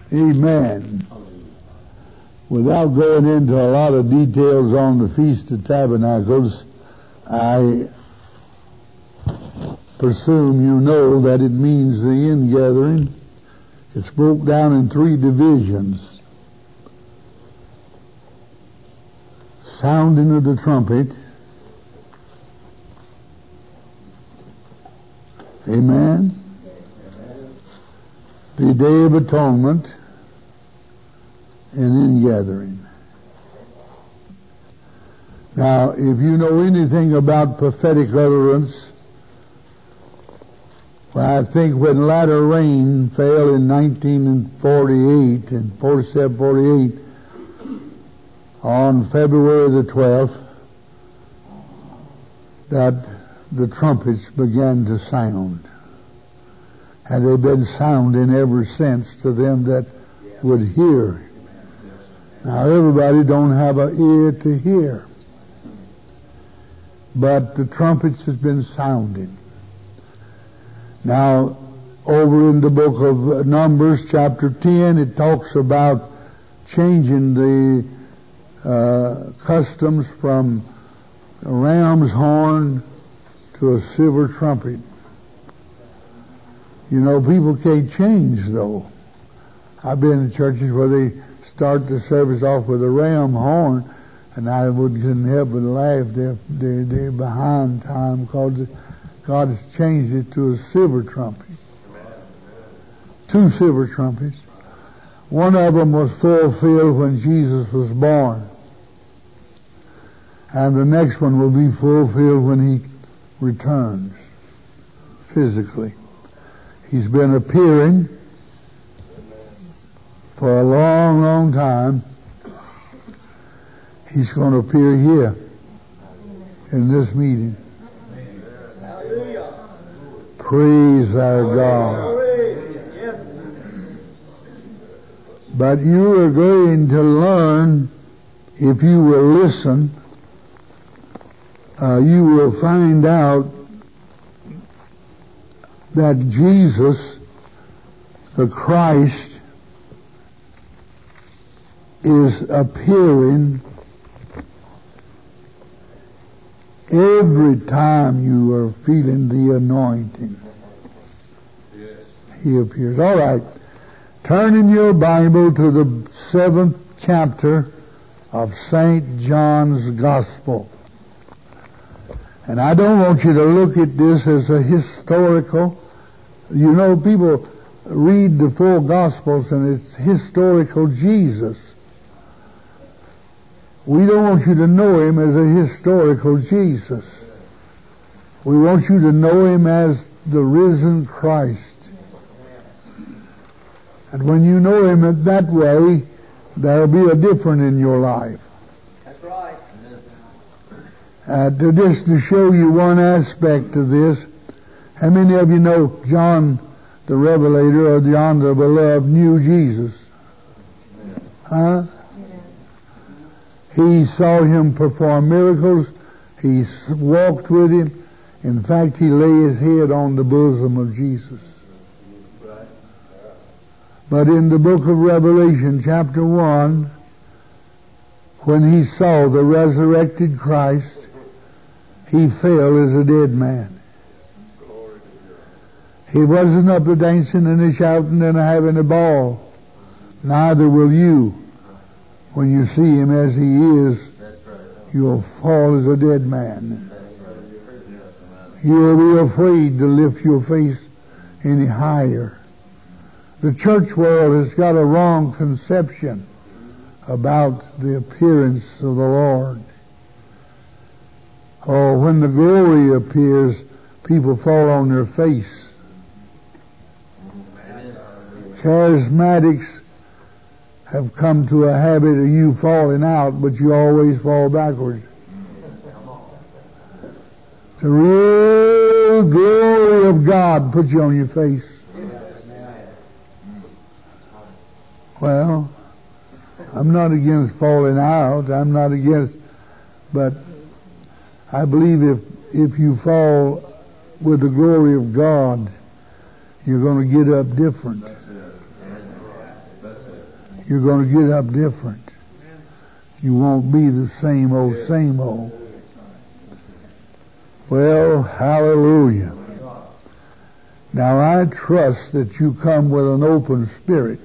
Amen. Without going into a lot of details on the Feast of Tabernacles, I presume you know that it means the ingathering. It's broke down in 3 divisions. Sounding of the trumpet. Amen. The Day of Atonement and ingathering. Now, if you know anything about prophetic utterance, well, I think when latter rain fell in 1948 and 47, 48, on February the 12th, that the trumpets began to sound. And they've been sounding ever since to them that would hear. Now, everybody don't have an ear to hear. But the trumpets has been sounding. Now, over in the book of Numbers, chapter 10, it talks about changing the customs from a ram's horn to a silver trumpet. You know, people can't change, though. I've been in churches where they start the service off with a ram horn, and I couldn't help but laugh. They're behind time because God has changed it to a silver trumpet. 2 silver trumpets. One of them was fulfilled when Jesus was born. And the next one will be fulfilled when He returns physically. He's been appearing for a long, long time. He's going to appear here in this meeting. Praise our God. But you are going to learn, if you will listen, you will find out that Jesus, the Christ, is appearing every time you are feeling the anointing. Yes. He appears. All right. Turn in your Bible to the 7th chapter of St. John's Gospel. And I don't want you to look at this as a historical. You know, people read the 4 Gospels and it's historical Jesus. We don't want you to know Him as a historical Jesus. We want you to know Him as the risen Christ. And when you know Him that way, there'll be a difference in your life. That's right. Just to show you one aspect of this, how many of you know John the Revelator or John the Beloved knew Jesus? Huh? He saw Him perform miracles. He walked with Him. In fact, he lay his head on the bosom of Jesus. But in the book of Revelation, chapter 1, when he saw the resurrected Christ, he fell as a dead man. He wasn't up to dancing and shouting and having a ball. Neither will you. When you see Him as He is, you'll fall as a dead man. You'll be afraid to lift your face any higher. The church world has got a wrong conception about the appearance of the Lord. Oh, when the glory appears, people fall on their face. Charismatics have come to a habit of you falling out, but you always fall backwards. The real glory of God puts you on your face. Well, I'm not against falling out. I'm not against, but I believe if you fall with the glory of God, you're going to get up different. You're going to get up different. You won't be the same old, same old. Well, hallelujah. Now I trust that you come with an open spirit,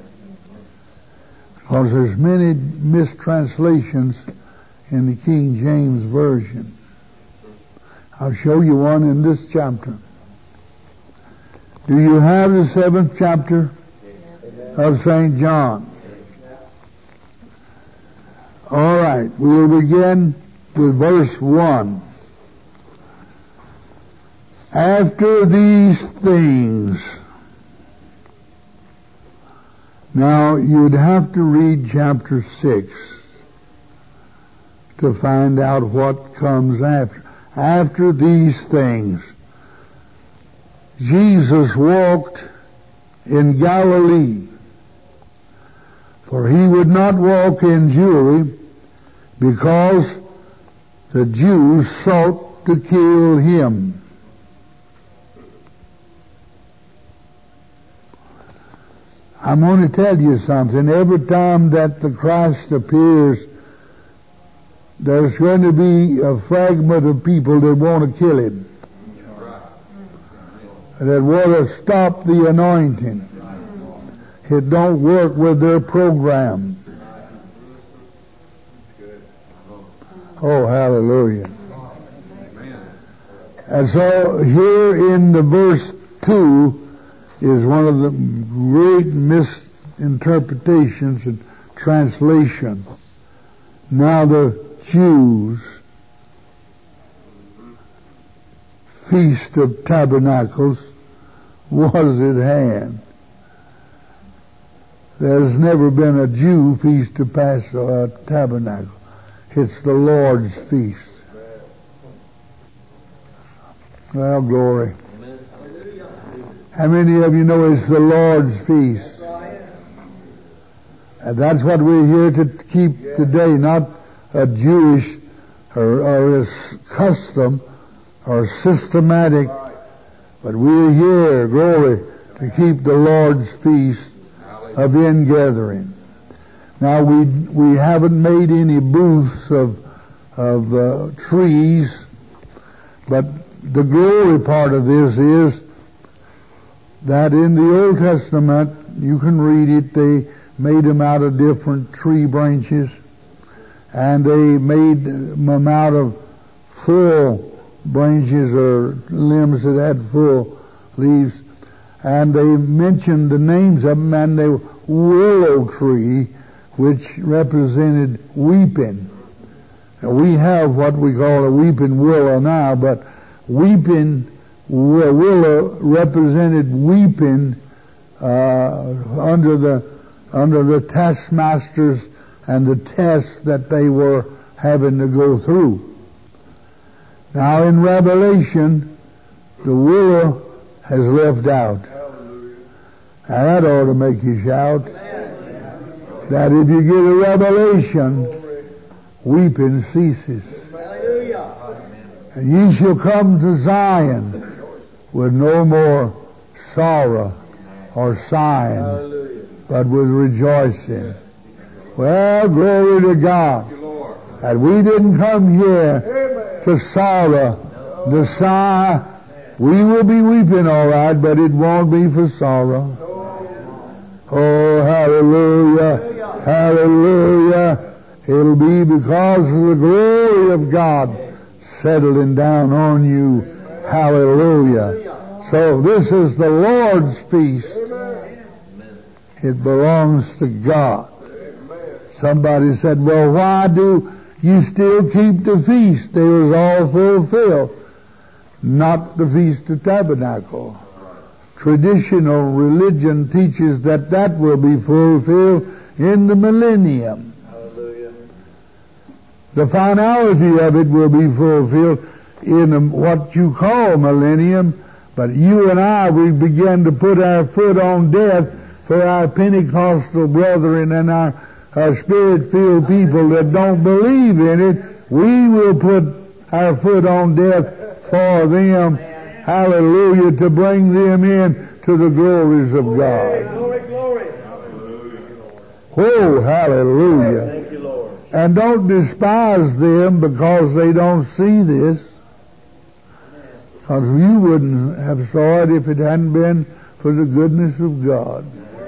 because there's many mistranslations in the King James Version. I'll show you one in this chapter. Do you have the 7th chapter of St. John? All right, we'll begin with verse 1. After these things. Now, you'd have to read chapter 6 to find out what comes after. After these things, Jesus walked in Galilee, for he would not walk in Jewry, because the Jews sought to kill him. I'm going to tell you something. Every time that the Christ appears, there's going to be a fragment of people that want to kill him, that want to stop the anointing. It don't work with their program. Oh, hallelujah. And so here in the verse 2 is one of the great misinterpretations and translation. Now the Jews' Feast of Tabernacles was at hand. There's never been a Jew Feast of Tabernacle. It's the Lord's feast. Well, glory. How many of you know it's the Lord's feast? And that's what we're here to keep today, not a Jewish or a custom or systematic, but we're here, glory, to keep the Lord's feast of ingathering. Now we haven't made any booths of trees, but the glory part of this is that in the Old Testament, you can read it, they made them out of different tree branches, and they made them out of full branches or limbs that had full leaves, and they mentioned the names of them, and the willow tree, which represented weeping. Now, we have what we call a weeping willow now, but weeping willow represented weeping under the taskmasters and the tests that they were having to go through. Now in Revelation, the willow has left out. Now that ought to make you shout. That if you get a revelation, weeping ceases. And ye shall come to Zion with no more sorrow or sighing, but with rejoicing. Well, glory to God. And we didn't come here to sorrow, to sigh. We will be weeping, all right, but it won't be for sorrow. Oh, hallelujah, hallelujah. It'll be because of the glory of God settling down on you. Hallelujah. So this is the Lord's feast. It belongs to God. Somebody said, well, why do you still keep the feast? They was all fulfilled. Not the Feast of Tabernacle. Traditional religion teaches that that will be fulfilled in the millennium. The finality of it will be fulfilled in what you call millennium, but you and I, we begin to put our foot on death for our Pentecostal brethren and our Spirit-filled people that don't believe in it. We will put our foot on death for them, hallelujah, to bring them in to the glories of God. Oh, hallelujah. Thank you, Lord. And don't despise them because they don't see this. Because you wouldn't have saw it if it hadn't been for the goodness of God.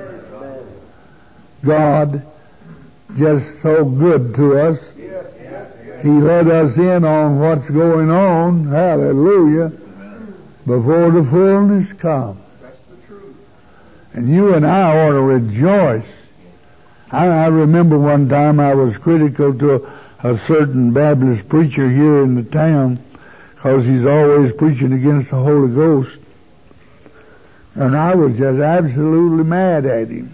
God just so good to us. He let us in on what's going on, hallelujah, before the fullness comes. And you and I ought to rejoice. I remember one time I was critical to a certain Baptist preacher here in the town because he's always preaching against the Holy Ghost. And I was just absolutely mad at him.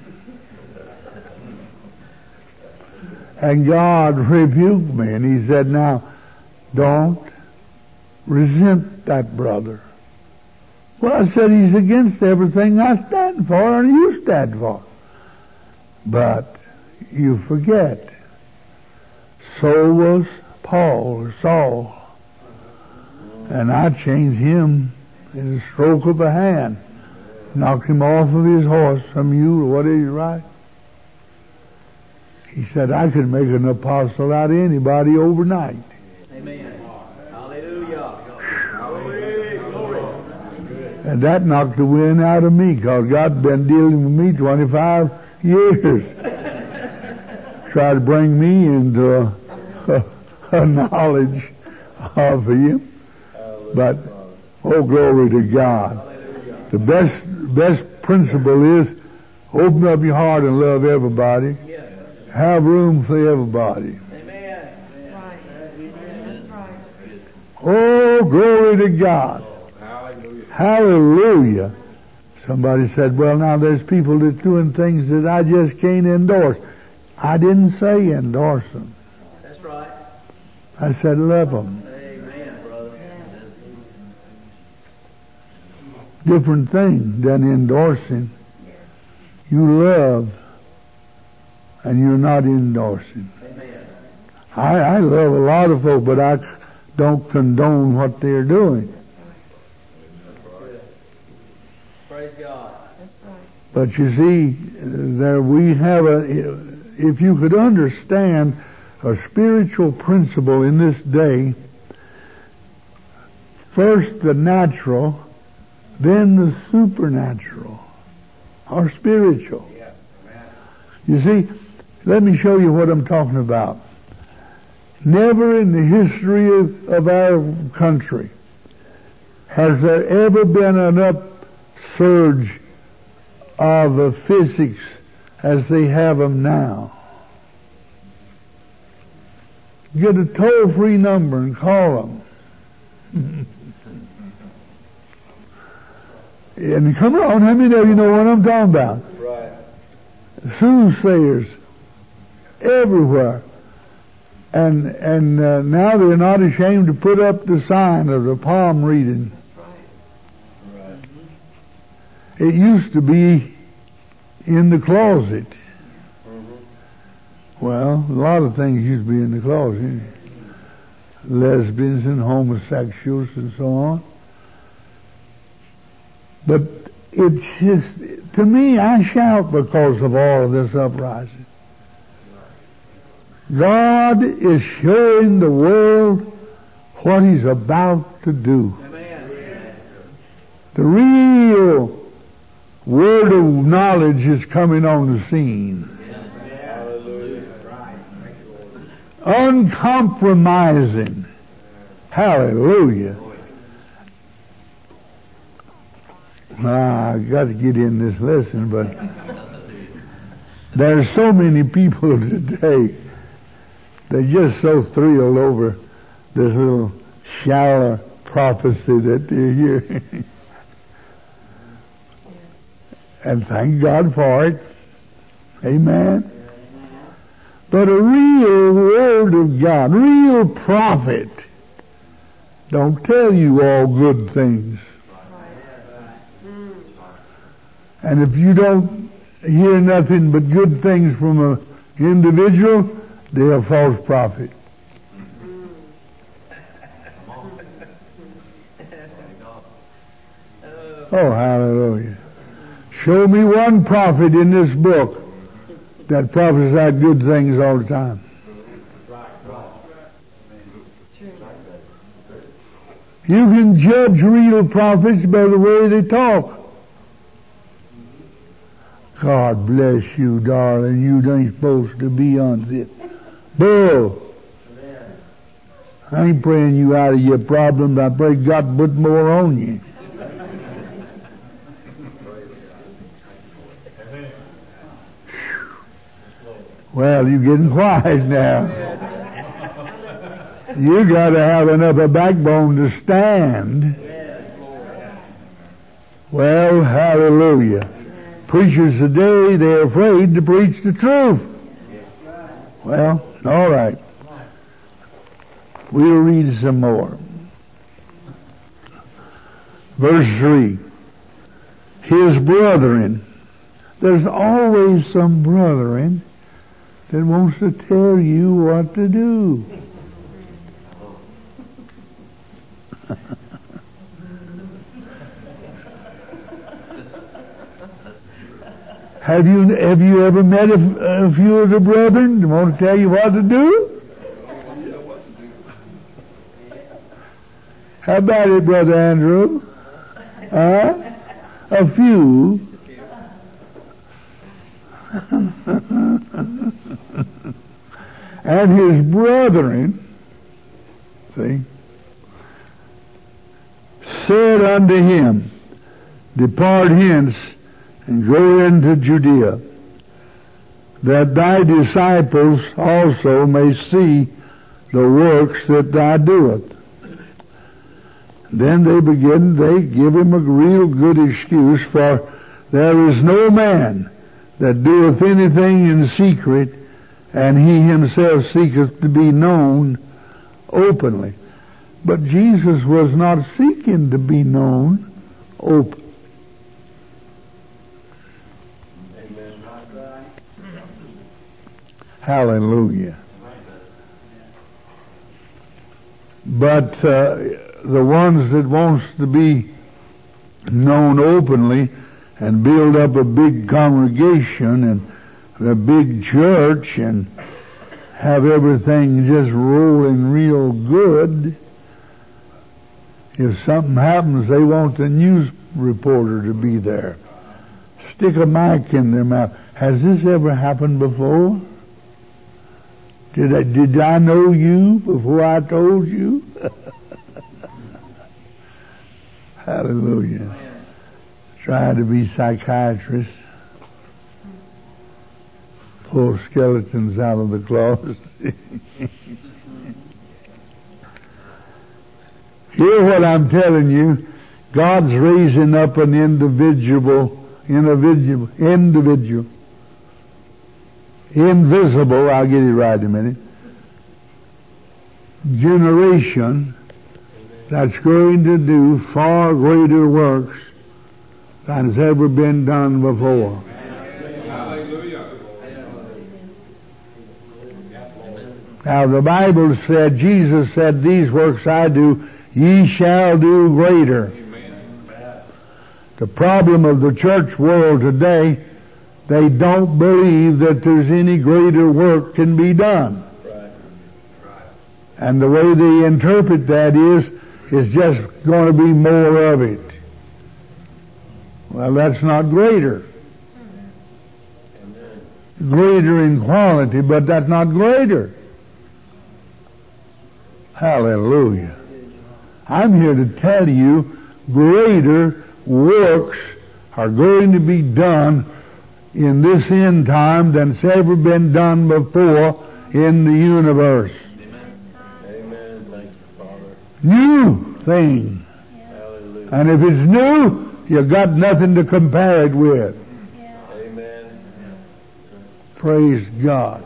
And God rebuked me, and he said, now, don't resent that brother. Well, I said, he's against everything I stand for and you stand for. But you forget, so was Paul or Saul. And I changed him in a stroke of a hand. Knocked him off of his horse, some mule, what is right? He said, I could make an apostle out of anybody overnight. Amen. Hallelujah. And that knocked the wind out of me, because God's been dealing with me 25 years. Tried to bring me into a knowledge of Him. But, oh, glory to God. The best principle is open up your heart and love everybody. Have room for everybody. Amen. Oh, glory to God. Hallelujah. Somebody said, well, now there's people that's doing things that I just can't endorse. I didn't say endorse them. That's right. I said love them. Amen, brother. Different thing than endorsing. You love and you're not endorsing. Amen. I love a lot of folk, but I don't condone what they're doing. Praise God. But you see, there we have if you could understand a spiritual principle in this day, first the natural, then the supernatural, or spiritual. You see, let me show you what I'm talking about. Never in the history of our country has there ever been an upsurge of physics as they have them now. Get a toll-free number and call them. And come on, how many of you know what I'm talking about? Right. Soothsayers everywhere. And now they're not ashamed to put up the sign of the palm reading. Right. It used to be in the closet. Well, a lot of things used to be in the closet. Lesbians and homosexuals and so on. But it's just, to me, I shout because of all of this uprising. God is showing the world what He's about to do. Amen. The real word of knowledge is coming on the scene. Uncompromising. Hallelujah. I got to get in this lesson, but there's so many people today, they're just so thrilled over this little shallow prophecy that they're hearing. And thank God for it. Amen. But a real Word of God, real prophet, don't tell you all good things. And if you don't hear nothing but good things from an individual, they're a false prophet. Oh, hallelujah. Show me one prophet in this book that prophesied good things all the time. You can judge real prophets by the way they talk. God bless you, darling. You ain't supposed to be on it. Bull. I ain't praying you out of your problems. I pray God put more on you. Well, you're getting quiet now. You got to have enough of backbone to stand. Well, hallelujah. Preachers today, they're afraid to preach the truth. Well, all right. We'll read some more. Verse 3. His brethren. There's always some brethren that wants to tell you what to do. Have you ever met a few of the brethren that want to tell you what to do? How about it, Brother Andrew? A few. And his brethren, see, said unto him, Depart hence, and go into Judea, that thy disciples also may see the works that thou doest. Then they give him a real good excuse, for there is no man that doeth anything in secret, and he himself seeketh to be known openly. But Jesus was not seeking to be known openly. Hallelujah. But the ones that wants to be known openly and build up a big congregation and a big church and have everything just rolling real good, if something happens, they want the news reporter to be there. Stick a mic in their mouth. Has this ever happened before? Did I know you before I told you? Hallelujah. Try to be psychiatrists. Pull skeletons out of the closet. Hear what I'm telling you. God's raising up an individual, invisible, I'll get it right in a minute, generation that's going to do far greater works than has ever been done before. Hallelujah. Now the Bible said, Jesus said, these works I do, ye shall do greater. The problem of the church world today, they don't believe that there's any greater work can be done. And the way they interpret that is, it's just going to be more of it. Well, that's not greater. Greater in quality, but that's not greater. Hallelujah. I'm here to tell you, greater works are going to be done in this end time than's ever been done before in the universe. Amen. Thank you, Father. New thing. Hallelujah. And if it's new, you got nothing to compare it with. Amen. Praise God.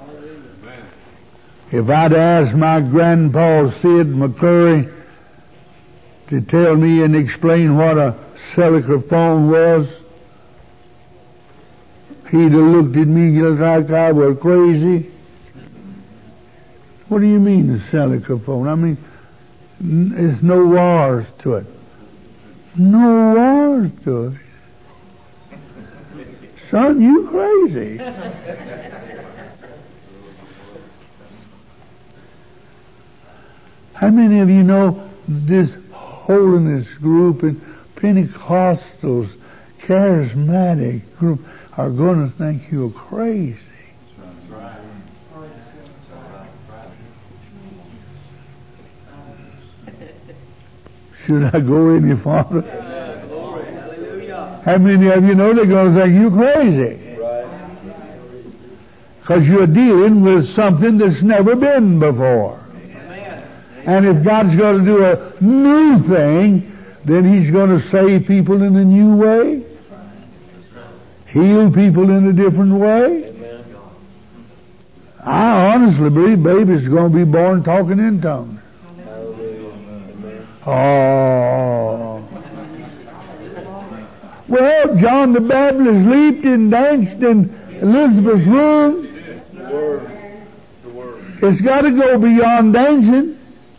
If I'd asked my grandpa Sid McCurry to tell me and explain what a cellular phone was, he'd have looked at me like I was crazy. What do you mean, a cellular phone? I mean, there's no wires to it. No wires to it. Son, you crazy. How many of you know this holiness group and Pentecostals, charismatic group are going to think you're crazy? Should I go any farther? How many of you know they're going to think you're crazy? Because you're dealing with something that's never been before. And if God's going to do a new thing, then He's going to save people in a new way, heal people in a different way. I honestly believe babies are going to be born talking in tongues. Oh. Well, John the Baptist leaped and danced in Elizabeth's room. It's got to go beyond dancing.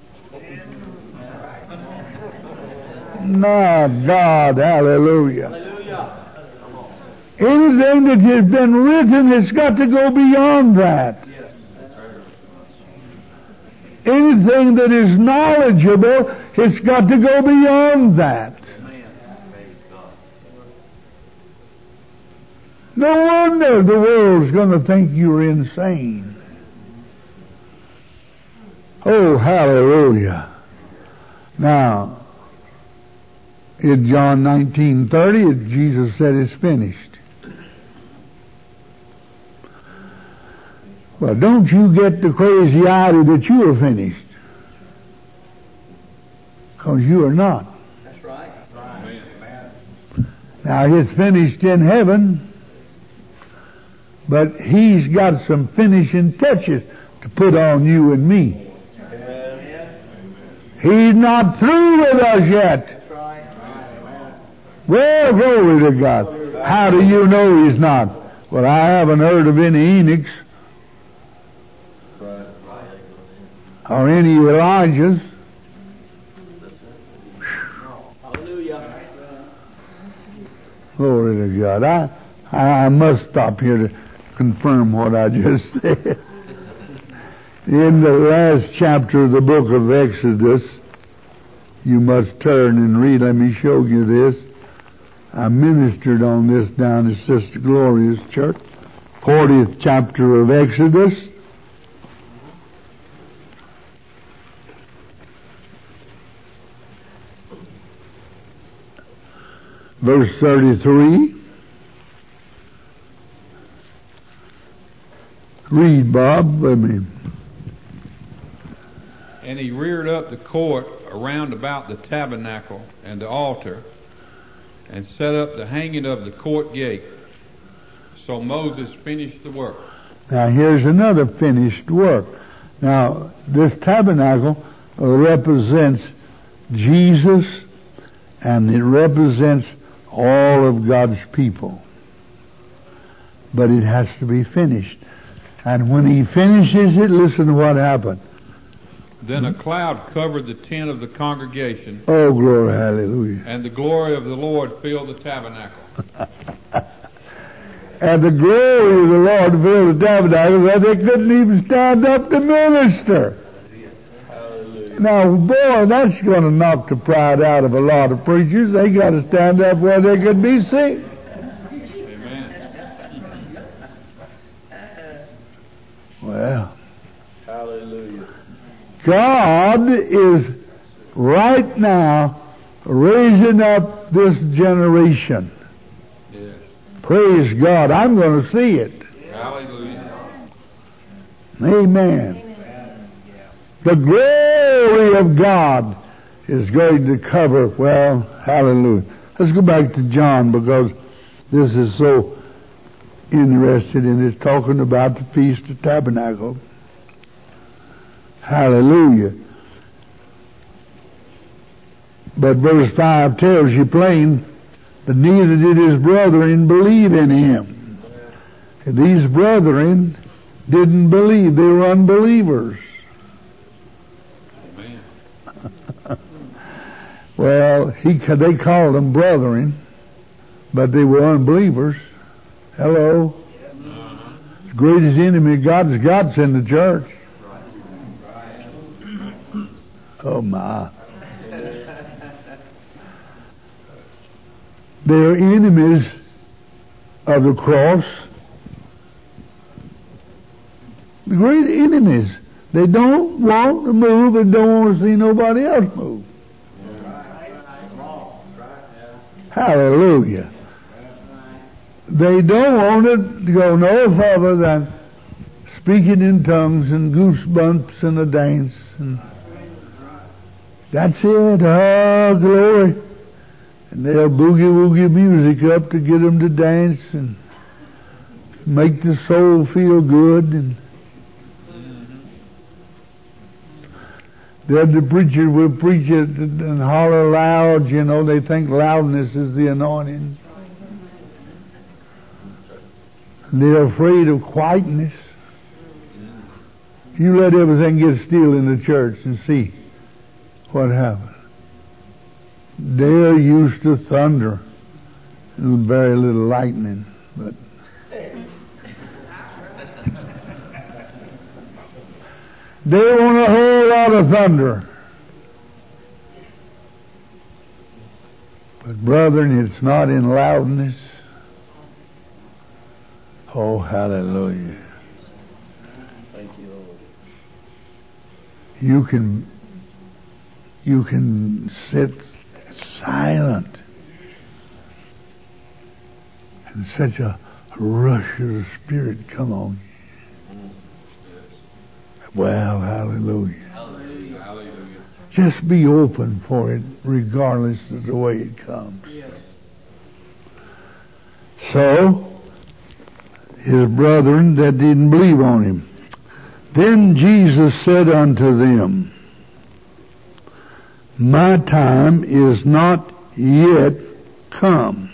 My God, hallelujah. Anything that has been written has got to go beyond that. Anything that is knowledgeable, it's got to go beyond that. No wonder the world's going to think you're insane. Oh, hallelujah. Now, in John 19:30, Jesus said it's finished. Well, don't you get the crazy idea that you are finished. Because you are not. That's right. Now, it's finished in heaven, but He's got some finishing touches to put on you and me. He's not through with us yet. Well, glory to God. How do you know He's not? Well, I haven't heard of any Enochs or any Elijahs. Hallelujah. Glory to God. I must stop here to confirm what I just said. In the last chapter of the book of Exodus, you must turn and read. Let me show you this. I ministered on this down at Sister Gloria's church. 40th chapter of Exodus. Verse 33. Read, Bob. Let me. And he reared up the court around about the tabernacle and the altar, and set up the hanging of the court gate. So Moses finished the work. Now here's another finished work. Now this tabernacle represents Jesus, and it represents all of God's people. But it has to be finished. And when He finishes it, listen to what happened. Then a cloud covered the tent of the congregation. Oh, glory, hallelujah. And the glory of the Lord filled the tabernacle. And the glory of the Lord filled the tabernacle that they couldn't even stand up to minister. Hallelujah. Now, boy, that's going to knock the pride out of a lot of preachers. They got to stand up where they could be seen. Amen. Well. Hallelujah. God is right now raising up this generation. Yes. Praise God. I'm going to see it. Hallelujah. Amen. The glory of God is going to cover, well, hallelujah. Let's go back to John, because this is so interested in it, talking about the Feast of Tabernacle. Hallelujah. But verse 5 tells you plain that neither did his brethren believe in him. These brethren didn't believe. They were unbelievers. Amen. Well, they called them brethren, but they were unbelievers. Hello? The greatest enemy God's got's in the church. Oh my. They're enemies of the cross. The great enemies. They don't want to move and don't want to see nobody else move. Hallelujah. They don't want it to go no further than speaking in tongues and goosebumps and a dance. And that's it. Oh, glory. And they'll boogie-woogie music up to get them to dance and make the soul feel good. And the preacher will preach it and holler loud. You know, they think loudness is the anointing. They're afraid of quietness. You let everything get still in the church and see what happens. They're used to thunder and very little lightning, but they want a whole lot of thunder. But brethren, it's not in loudness. Oh, hallelujah. Thank you, Lord. You can sit silent and such a rush of the Spirit come on you. Well, hallelujah. Hallelujah. Hallelujah. Just be open for it regardless of the way it comes. Yes. So, his brethren that didn't believe on him. Then Jesus said unto them, my time is not yet come.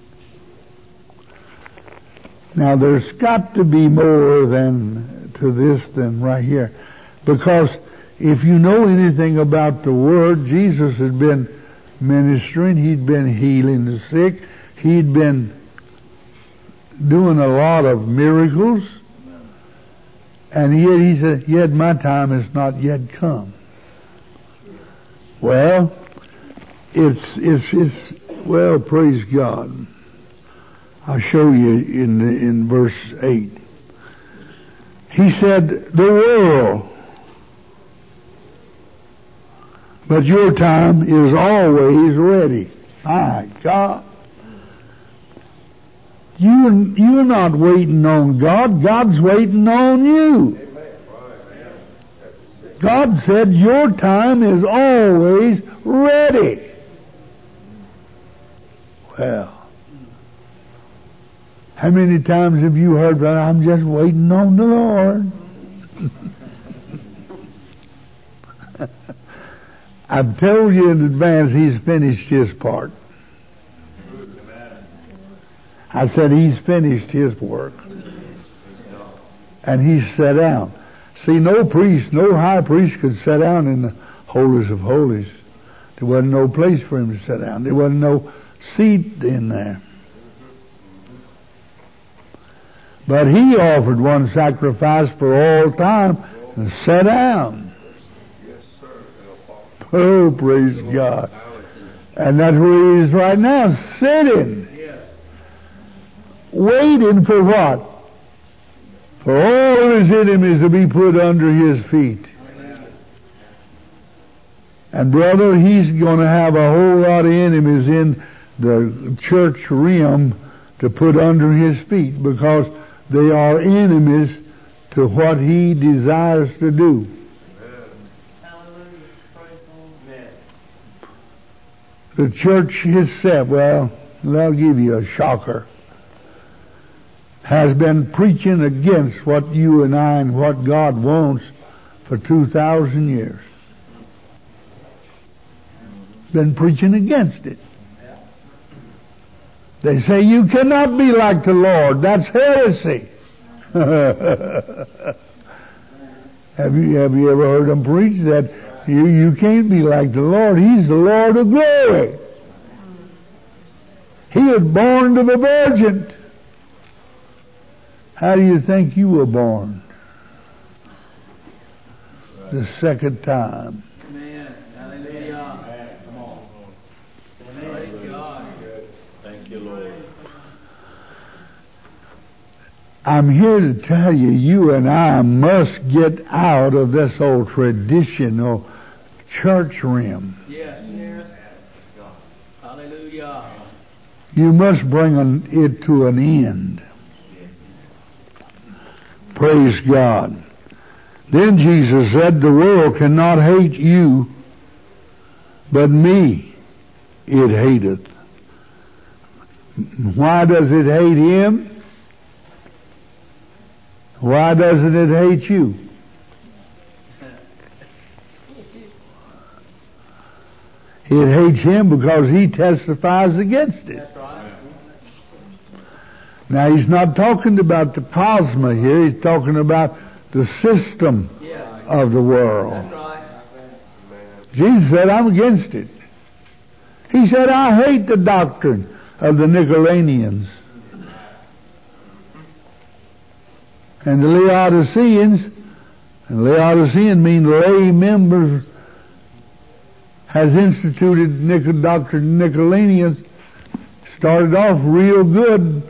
Now there's got to be more than to this than right here. Because if you know anything about the Word, Jesus had been ministering, he'd been healing the sick, he'd been doing a lot of miracles, and yet he said, yet my time has not yet come. Well, well, praise God. I'll show you in verse 8. He said, the world, but your time is always ready. My God. You're not waiting on God. God's waiting on you. God said your time is always ready. Well, how many times have you heard that? I'm just waiting on the Lord. I've told you in advance he's finished his part. I said he's finished his work. And he's sat down. See, no priest, no high priest could sit down in the holies of holies. There wasn't no place for him to sit down. There wasn't no seat in there. But he offered one sacrifice for all time and sat down. Oh, praise God. And that's where he is right now, sitting. Waiting for what? For all of his enemies to be put under his feet. And brother, he's going to have a whole lot of enemies in the church realm to put under his feet, because they are enemies to what he desires to do. The church itself, well, I'll give you a shocker, has been preaching against what you and I and what God wants for 2,000 years. Been preaching against it. They say you cannot be like the Lord. That's heresy. Have you ever heard them preach that you can't be like the Lord? He's the Lord of glory. He was born to the virgin. How do you think you were born? The second time. Amen. Hallelujah. Come on. Thank God. Thank you, Lord. I'm here to tell you, you and I must get out of this old traditional church realm. Yes. Hallelujah. You must bring it to an end. Praise God. Then Jesus said, the world cannot hate you, but me it hateth. Why does it hate him? Why doesn't it hate you? It hates him because he testifies against it. That's right. Now, he's not talking about the cosmos here. He's talking about the system of the world. That's right. Jesus said, I'm against it. He said, I hate the doctrine of the Nicolaitans. And the Laodiceans, and Laodicean mean lay members, has instituted doctrine Nicolaitans, started off real good.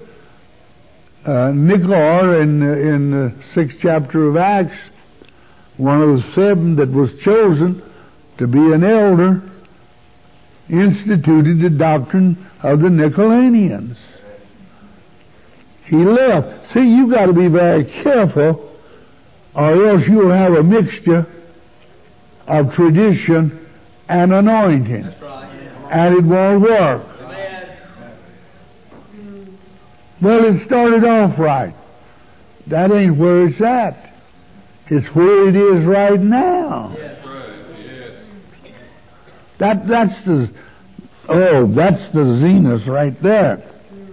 Nicanor in the 6th chapter of Acts, one of the 7 that was chosen to be an elder, instituted the doctrine of the Nicolaitans. He left. See, you've got to be very careful, or else you'll have a mixture of tradition and anointing. That's right. And it won't work. Amen. Well, it started off right. That ain't where it's at. It's where it is right now. Yes. That's the zenith right there.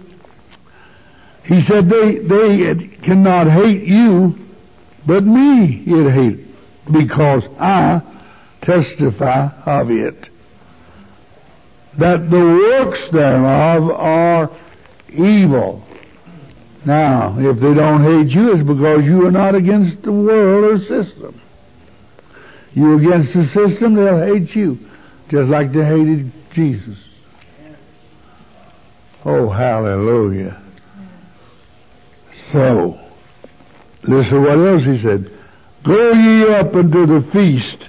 He said they cannot hate you, but me it hate, because I testify of it, that the works thereof are evil. Now, if they don't hate you, it's because you are not against the world or system. You against the system, they'll hate you, just like they hated Jesus. Oh, hallelujah. So, listen what else he said. Go ye up unto the feast.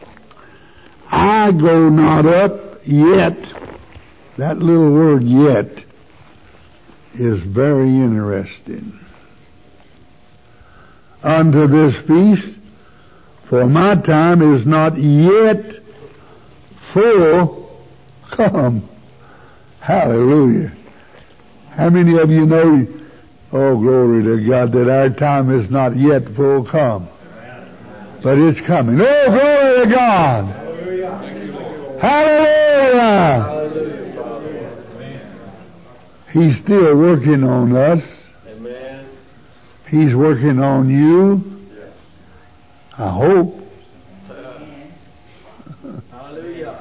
I go not up yet. That little word yet is very interesting. Unto this feast, for my time is not yet full come. Hallelujah. How many of you know, oh glory to God, that our time is not yet full come? But it's coming. Oh, glory to God. Hallelujah. He's still working on us. Amen. He's working on you. I hope. Hallelujah.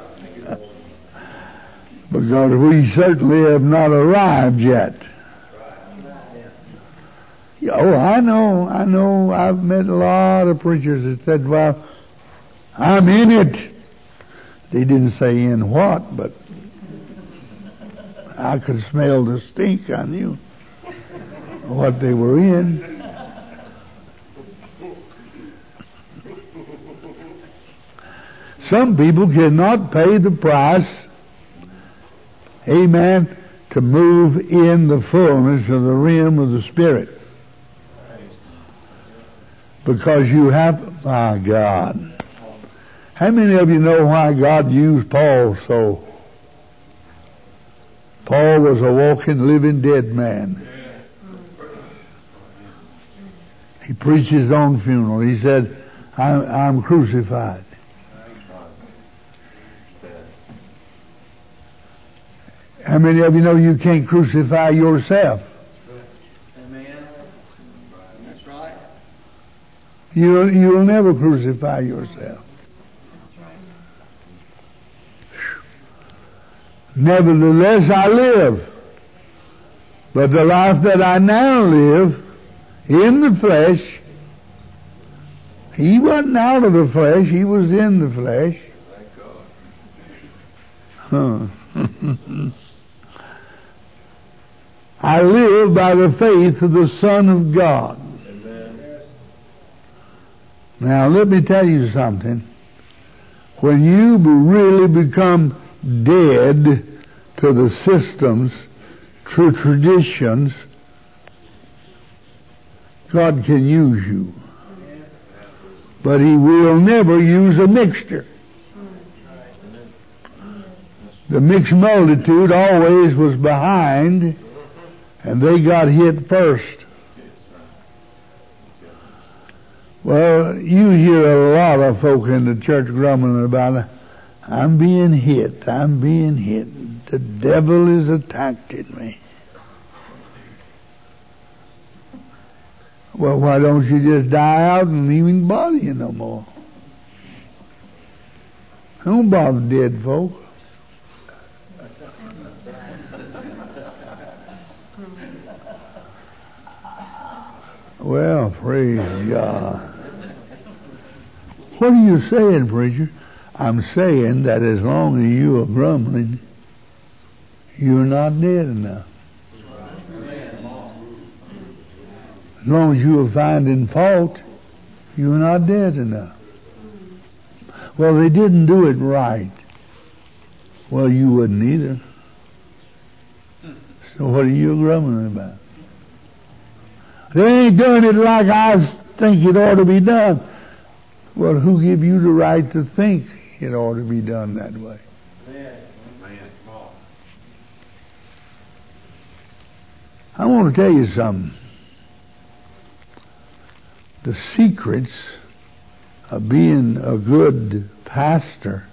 Because we certainly have not arrived yet. Oh, I know. I've met a lot of preachers that said, well, I'm in it. They didn't say in what, but I could smell the stink. I knew what they were in. Some people cannot pay the price, amen, to move in the fullness of the realm of the Spirit. Because you have, my God. How many of you know why God used Paul so? Paul was a walking, living, dead man. He preached his own funeral. He said, I'm crucified. How many of you know you can't crucify yourself? Amen. That's right. You'll never crucify yourself. Nevertheless, I live. But the life that I now live in the flesh. He wasn't out of the flesh, he was in the flesh. I live by the faith of the Son of God. Amen. Now let me tell you something. When you really become dead to the systems, to traditions, God can use you. But He will never use a mixture. The mixed multitude always was behind, and they got hit first. Well, you hear a lot of folk in the church grumbling about, I'm being hit, I'm being hit. The devil is attacking me. Well, why don't you just die out and even bother you no more? Don't bother dead folk. Well, praise God. What are you saying, preacher? I'm saying that as long as you are grumbling, you're not dead enough. As long as you are finding fault, you're not dead enough. Well, they didn't do it right. Well, you wouldn't either. So what are you grumbling about? They ain't doing it like I think it ought to be done. Well, who give you the right to think it ought to be done that way? I want to tell you something. The secrets of being a good pastor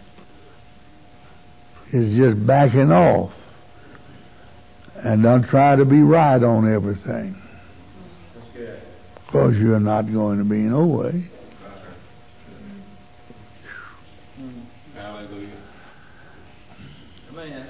is just backing off and don't try to be right on everything. Because you're not going to be no way. Hallelujah. Amen.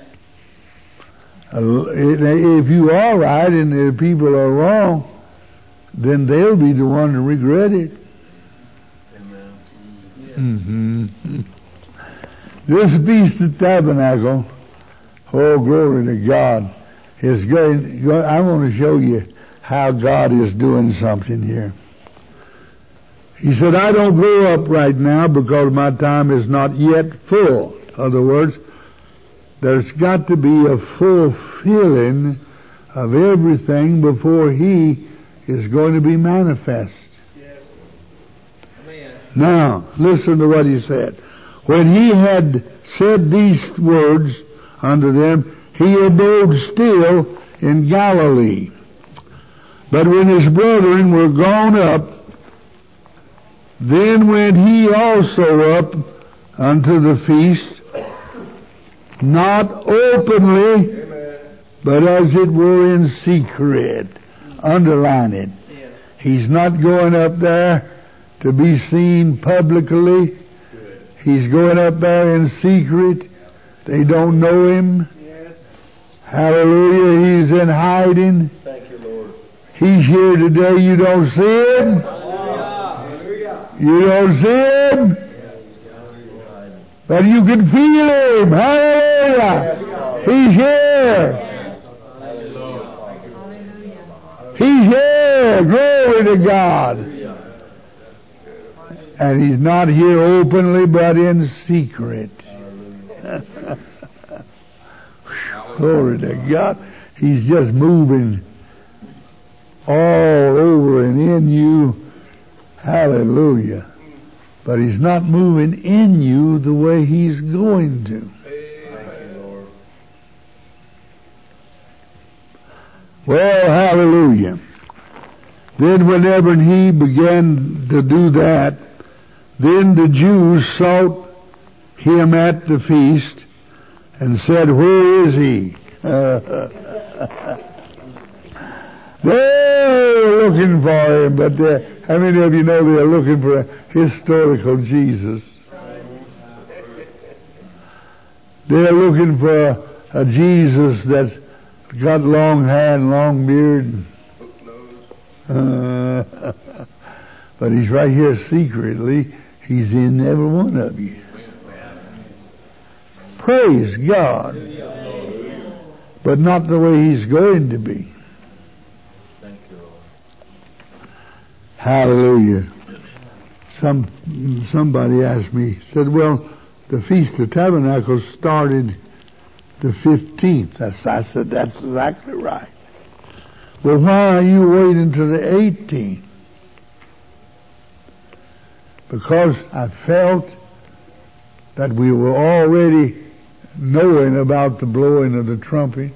If you are right and the people are wrong, then they'll be the one to regret it. Amen. Yeah. Mm-hmm. This Feast of Tabernacle, oh glory to God, is going. I want to show you how God is doing something here. He said, I don't grow up right now because my time is not yet full. In other words, there's got to be a fulfilling of everything before He is going to be manifest. Yes. Amen. Now, listen to what He said. When He had said these words unto them, He abode still in Galilee. But when His brethren were gone up, then went He also up unto the feast, not openly, but as it were in secret. Underline it. He's not going up there to be seen publicly. He's going up there in secret. They don't know Him. Hallelujah. He's in hiding. Thank you, Lord. He's here today. You don't see Him. You don't see Him. But you can feel Him. Hallelujah. He's here. He's here. Glory to God. And He's not here openly, but in secret. Glory to God. He's just moving all over and in you. Hallelujah. But He's not moving in you the way He's going to. Thank you, Lord. Well, hallelujah. Then whenever He began to do that, then the Jews sought Him at the feast and said, where is He? They're looking for Him, but how many of you know they're looking for a historical Jesus? They're looking for a Jesus that's got long hair and long beard. But He's right here secretly. He's in every one of you. Praise God. But not the way He's going to be. Thank you, Lord. Hallelujah. Somebody asked me, said, well, the Feast of Tabernacles started the 15th. I said, that's exactly right. Well, why are you waiting to the 18th? Because I felt that we were already knowing about the blowing of the trumpet.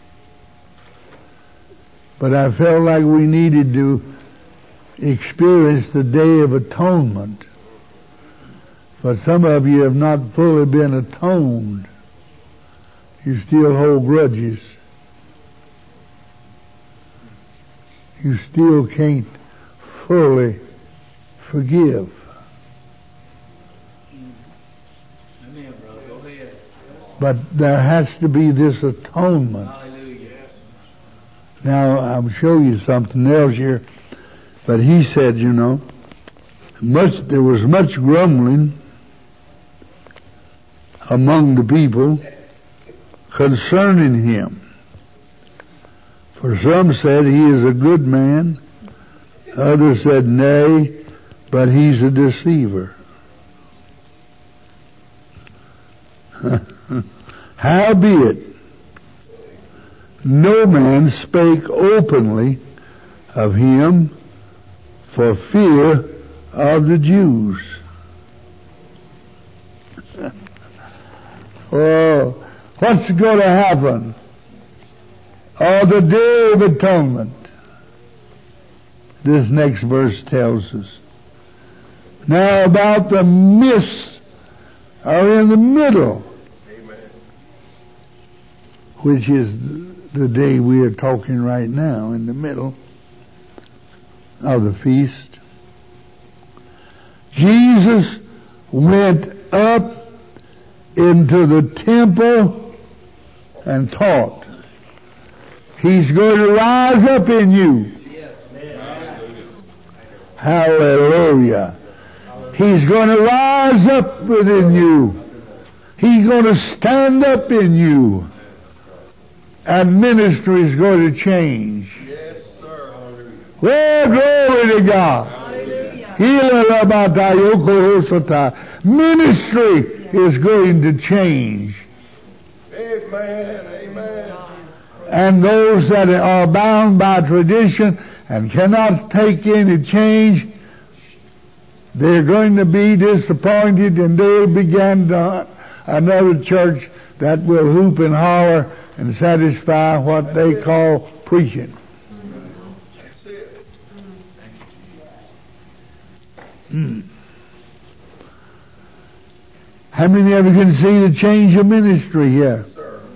But I felt like we needed to experience the Day of Atonement. For some of you have not fully been atoned. You still hold grudges. You still can't fully forgive. Amen, brother. Go ahead. But there has to be this atonement. Hallelujah. Now, I'll show you something else here. But he said, you know, there was much grumbling among the people concerning him. For some said he is a good man. Others said, nay, but he's a deceiver. Howbeit, no man spake openly of him for fear of the Jews. Oh, what's going to happen? Oh, the Day of Atonement. This next verse tells us. Now about the midst, or in the middle, Amen. which is the day we are talking right now, in the middle of the feast, Jesus went up into the temple and taught. He's going to rise up in you. Hallelujah. He's going to rise up within you. He's going to stand up in you. And ministry is going to change. Yes, sir. Well, glory to God. Ministry is going to change. Amen. Amen. And those that are bound by tradition and cannot take any change, they're going to be disappointed, and they'll begin another church that will hoop and holler and satisfy what they call preaching. That's it. How many of you can see the change of ministry here?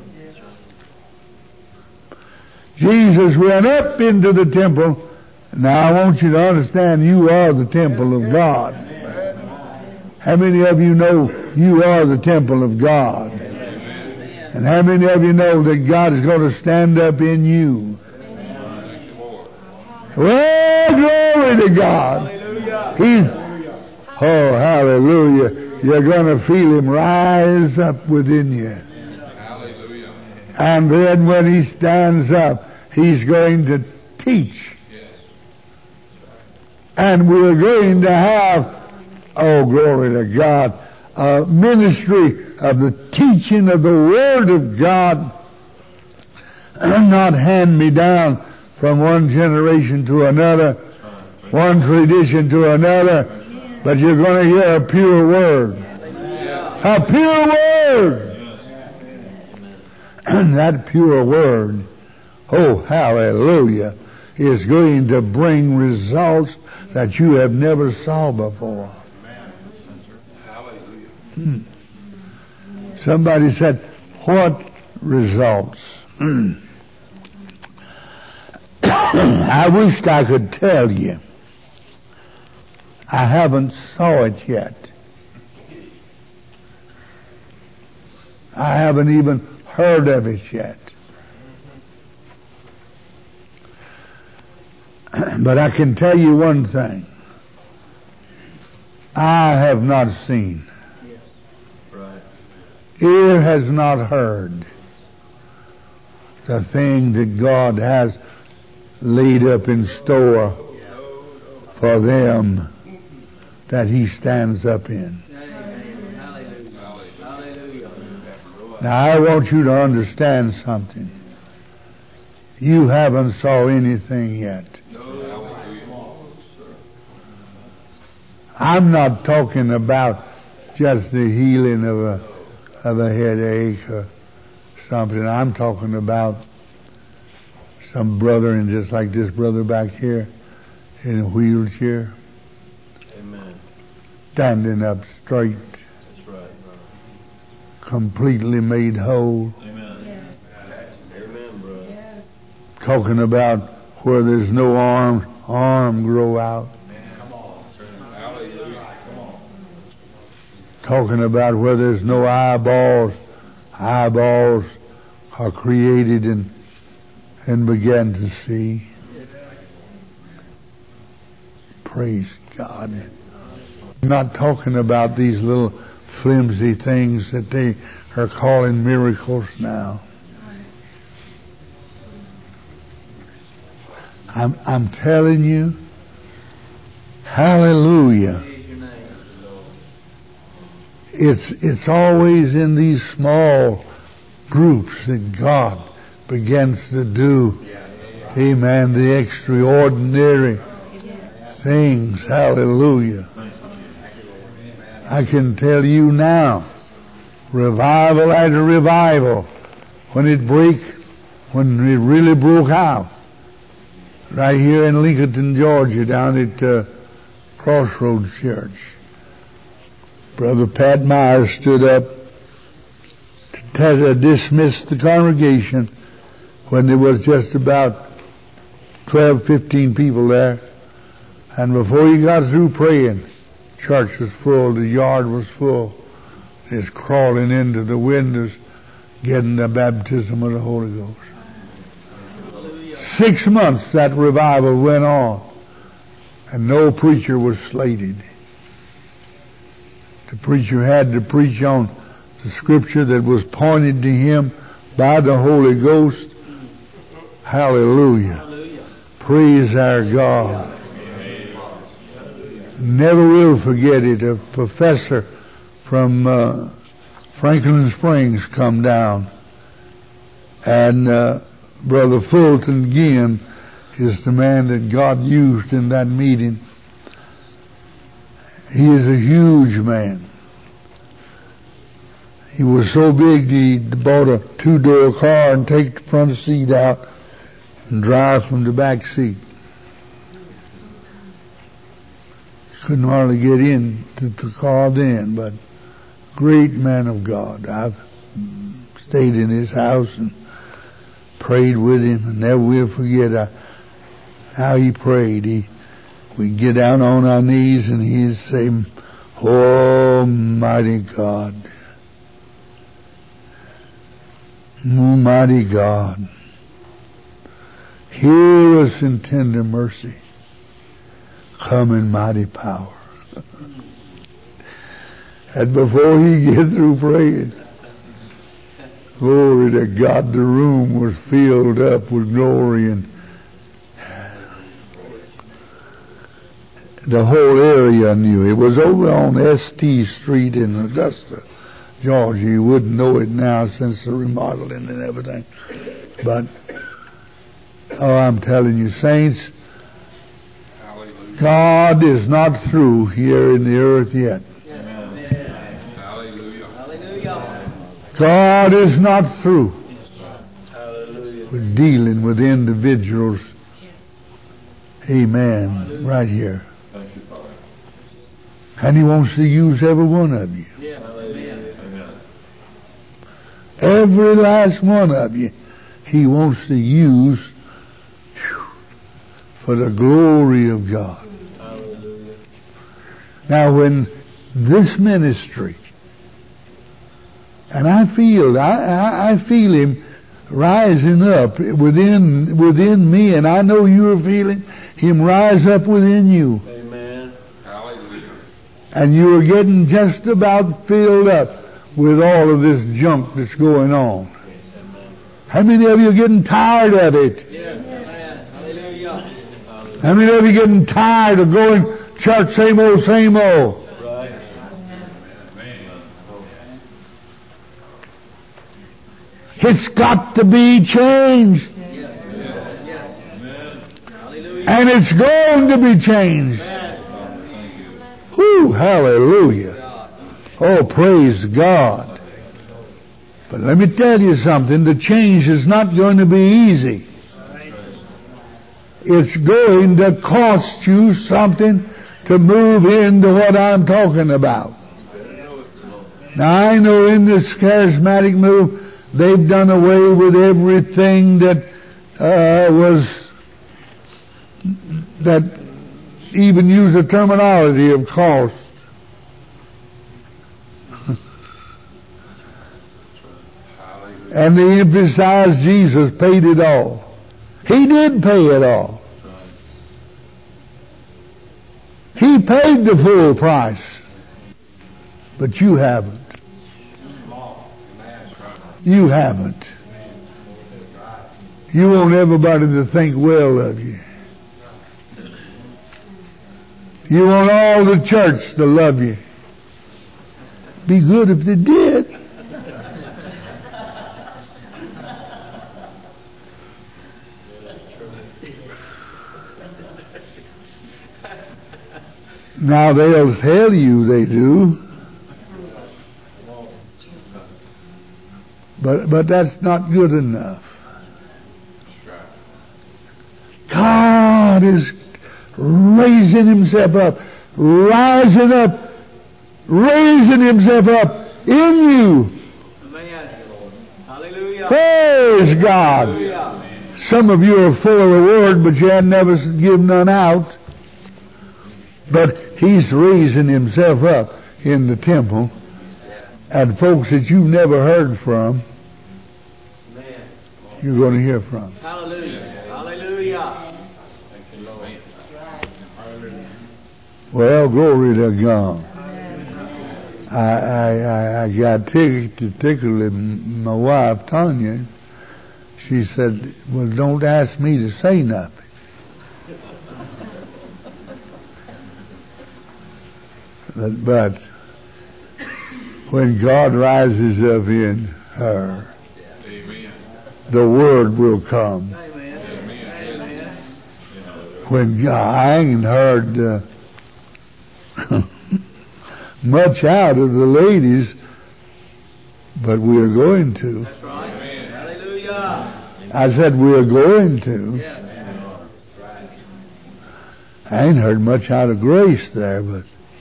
Jesus went up into the temple. Now I want you to understand, you are the temple of God. How many of you know you are the temple of God? And how many of you know that God is going to stand up in you? Well, glory to God. Oh, hallelujah. You're going to feel Him rise up within you. Hallelujah. And then when He stands up, He's going to teach. And we're going to have, oh, glory to God, a ministry of the teaching of the Word of God, not hand me down from one generation to another, one tradition to another, but you're going to hear a pure Word. A pure Word! And that pure Word, oh, hallelujah, is going to bring results that you have never saw before. Somebody said, what results? I wished I could tell you. I haven't saw it yet. I haven't even heard of it yet. But I can tell you one thing. Eye have not seen. Right. Ear has not heard the thing that God has laid up in store for them that He stands up in. Now I want you to understand something. You haven't saw anything yet. I'm not talking about just the healing of a headache or something. I'm talking about some brother, and just like this brother back here in a wheelchair, Amen. standing up straight, That's right, brother. completely made whole. Amen. Yes. Amen, brother. Yes. Talking about where there's no arm grow out. Come on. Hallelujah. Come on. Talking about where there's no eyeballs are created and began to see. Praise God. I'm not talking about these little flimsy things that they are calling miracles now. I'm telling you, hallelujah. It's always in these small groups that God begins to do, amen, the extraordinary things. Hallelujah. I can tell you now, revival after revival, when it really broke out, right here in Lincoln, Georgia, down at Crossroads Church, Brother Pat Myers stood up to dismiss the congregation when there was just about 12, 15 people there. And before he got through praying, church was full, the yard was full. Just crawling into the windows, getting the baptism of the Holy Ghost. 6 months that revival went on, and no preacher was slated. The preacher had to preach on the scripture that was pointed to him by the Holy Ghost. Hallelujah. Praise our God. Never will forget it. A professor from Franklin Springs come down, and Brother Fulton Ginn is the man that God used in that meeting. He is a huge man. He was so big he bought a 2-door car and take the front seat out and drive from the back seat. Couldn't hardly get into the car then, but great man of God. I've stayed in his house and prayed with him, and never will forget how he prayed. We'd get down on our knees and he'd say, "Oh, mighty God, Almighty God, hear us in tender mercy. Come in mighty power." And before he get through praying, glory to God, the room was filled up with glory, and the whole area knew. It was over on St. Street in Augusta, Georgia. You wouldn't know it now since the remodeling and everything. But, I'm telling you, saints, God is not through here in the earth yet. God is not through with dealing with individuals. Amen. Right here. And He wants to use every one of you. Every last one of you He wants to use for the glory of God. Now when this ministry, and I feel Him rising up within me, and I know you're feeling Him rise up within you. Amen. Hallelujah. And you're getting just about filled up with all of this junk that's going on. How many of you are getting tired of it? Yes. Hallelujah. How many of you are getting tired of going church same old, same old? Right. It's got to be changed. And it's going to be changed. Whew, hallelujah. Oh, praise God. But let me tell you something, the change is not going to be easy. It's going to cost you something to move into what I'm talking about. Now, I know in this charismatic move, they've done away with everything that that even used the terminology of cost. And they emphasize Jesus paid it all. He did pay it all. He paid the full price. But you haven't. You haven't. You want everybody to think well of you. You want all the church to love you. Be good if they did. Now they'll tell you they do. But that's not good enough. God is raising Himself up, rising up, raising Himself up in you. Amen. Hallelujah. Praise God. Hallelujah. Some of you are full of the Word, but you have never given none out. But He's raising Himself up in the temple. And folks that you've never heard from, you're going to hear from. Hallelujah. Hallelujah. Well, glory to God. I got tickle my wife, Tanya. She said, well, don't ask me to say nothing. But when God rises up in her, Amen. the Word will come. Amen. When God, I ain't heard much out of the ladies, but we're going to. That's right. Hallelujah. I said we're going to. Yes. I ain't heard much out of Grace there, but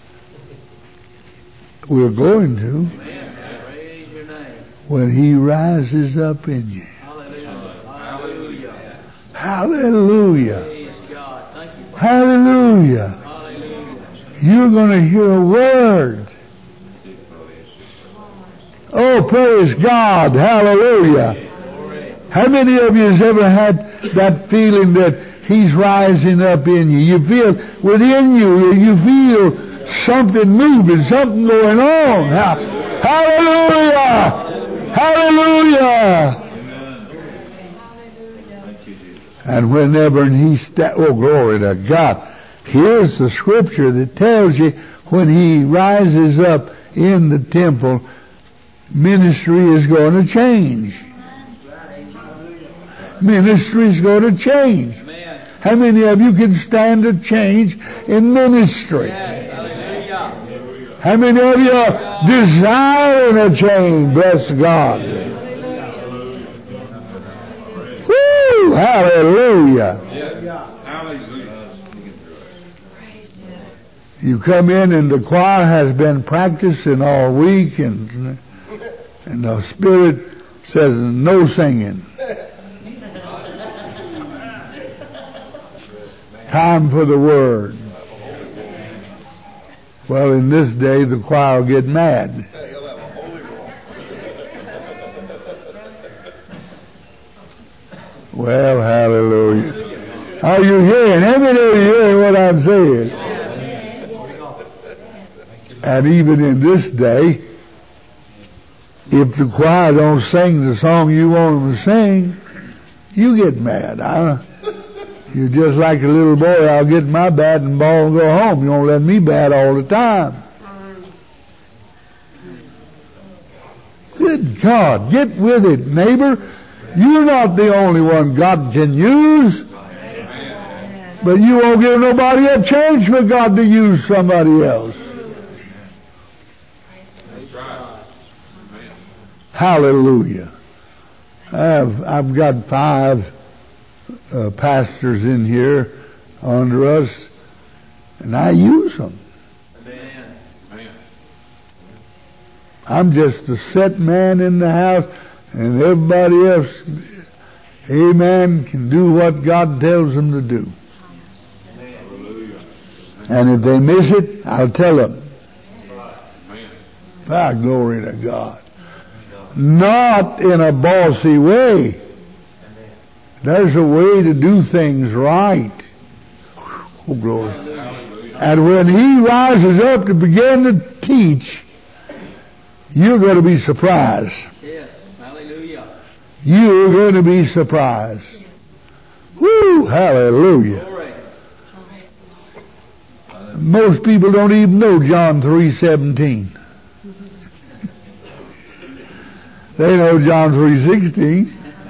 we're going to. Amen. Praise your name. When He rises up in you. Hallelujah. Hallelujah. Hallelujah. Praise God. Thank you. Hallelujah. Hallelujah. You're going to hear a word. Oh, praise God. Hallelujah. How many of you has ever had that feeling that He's rising up in you? You feel within you feel something moving, something going on. Hallelujah. Hallelujah. And whenever He oh, glory to God. Here's the scripture that tells you when He rises up in the temple, ministry is going to change. Ministry is going to change. How many of you can stand a change in ministry? How many of you are desiring a change? Bless God. Woo! Hallelujah. You come in and the choir has been practicing all week and the Spirit says no singing. Time for the Word. Well, in this day, the choir will get mad. Well, hallelujah. Are you hearing? How many of you hearing what I'm saying? And even in this day, if the choir don't sing the song you want them to sing, you get mad. You're just like a little boy. I'll get my bat and ball and go home. You won't let me bat all the time. Good God, get with it, neighbor. You're not the only one God can use. But you won't give nobody a chance for God to use somebody else. Hallelujah. I've got 5 pastors in here under us, and I use them. I'm just a set man in the house, and everybody else, amen, can do what God tells them to do. And if they miss it, I'll tell them. Glory to God. Not in a bossy way. There's a way to do things right. Oh, glory. And when he rises up to begin to teach, you're going to be surprised. Yes. Hallelujah. You're going to be surprised. Woo! Hallelujah. Glory. Most people don't even know John 3:17. They know John 3:16.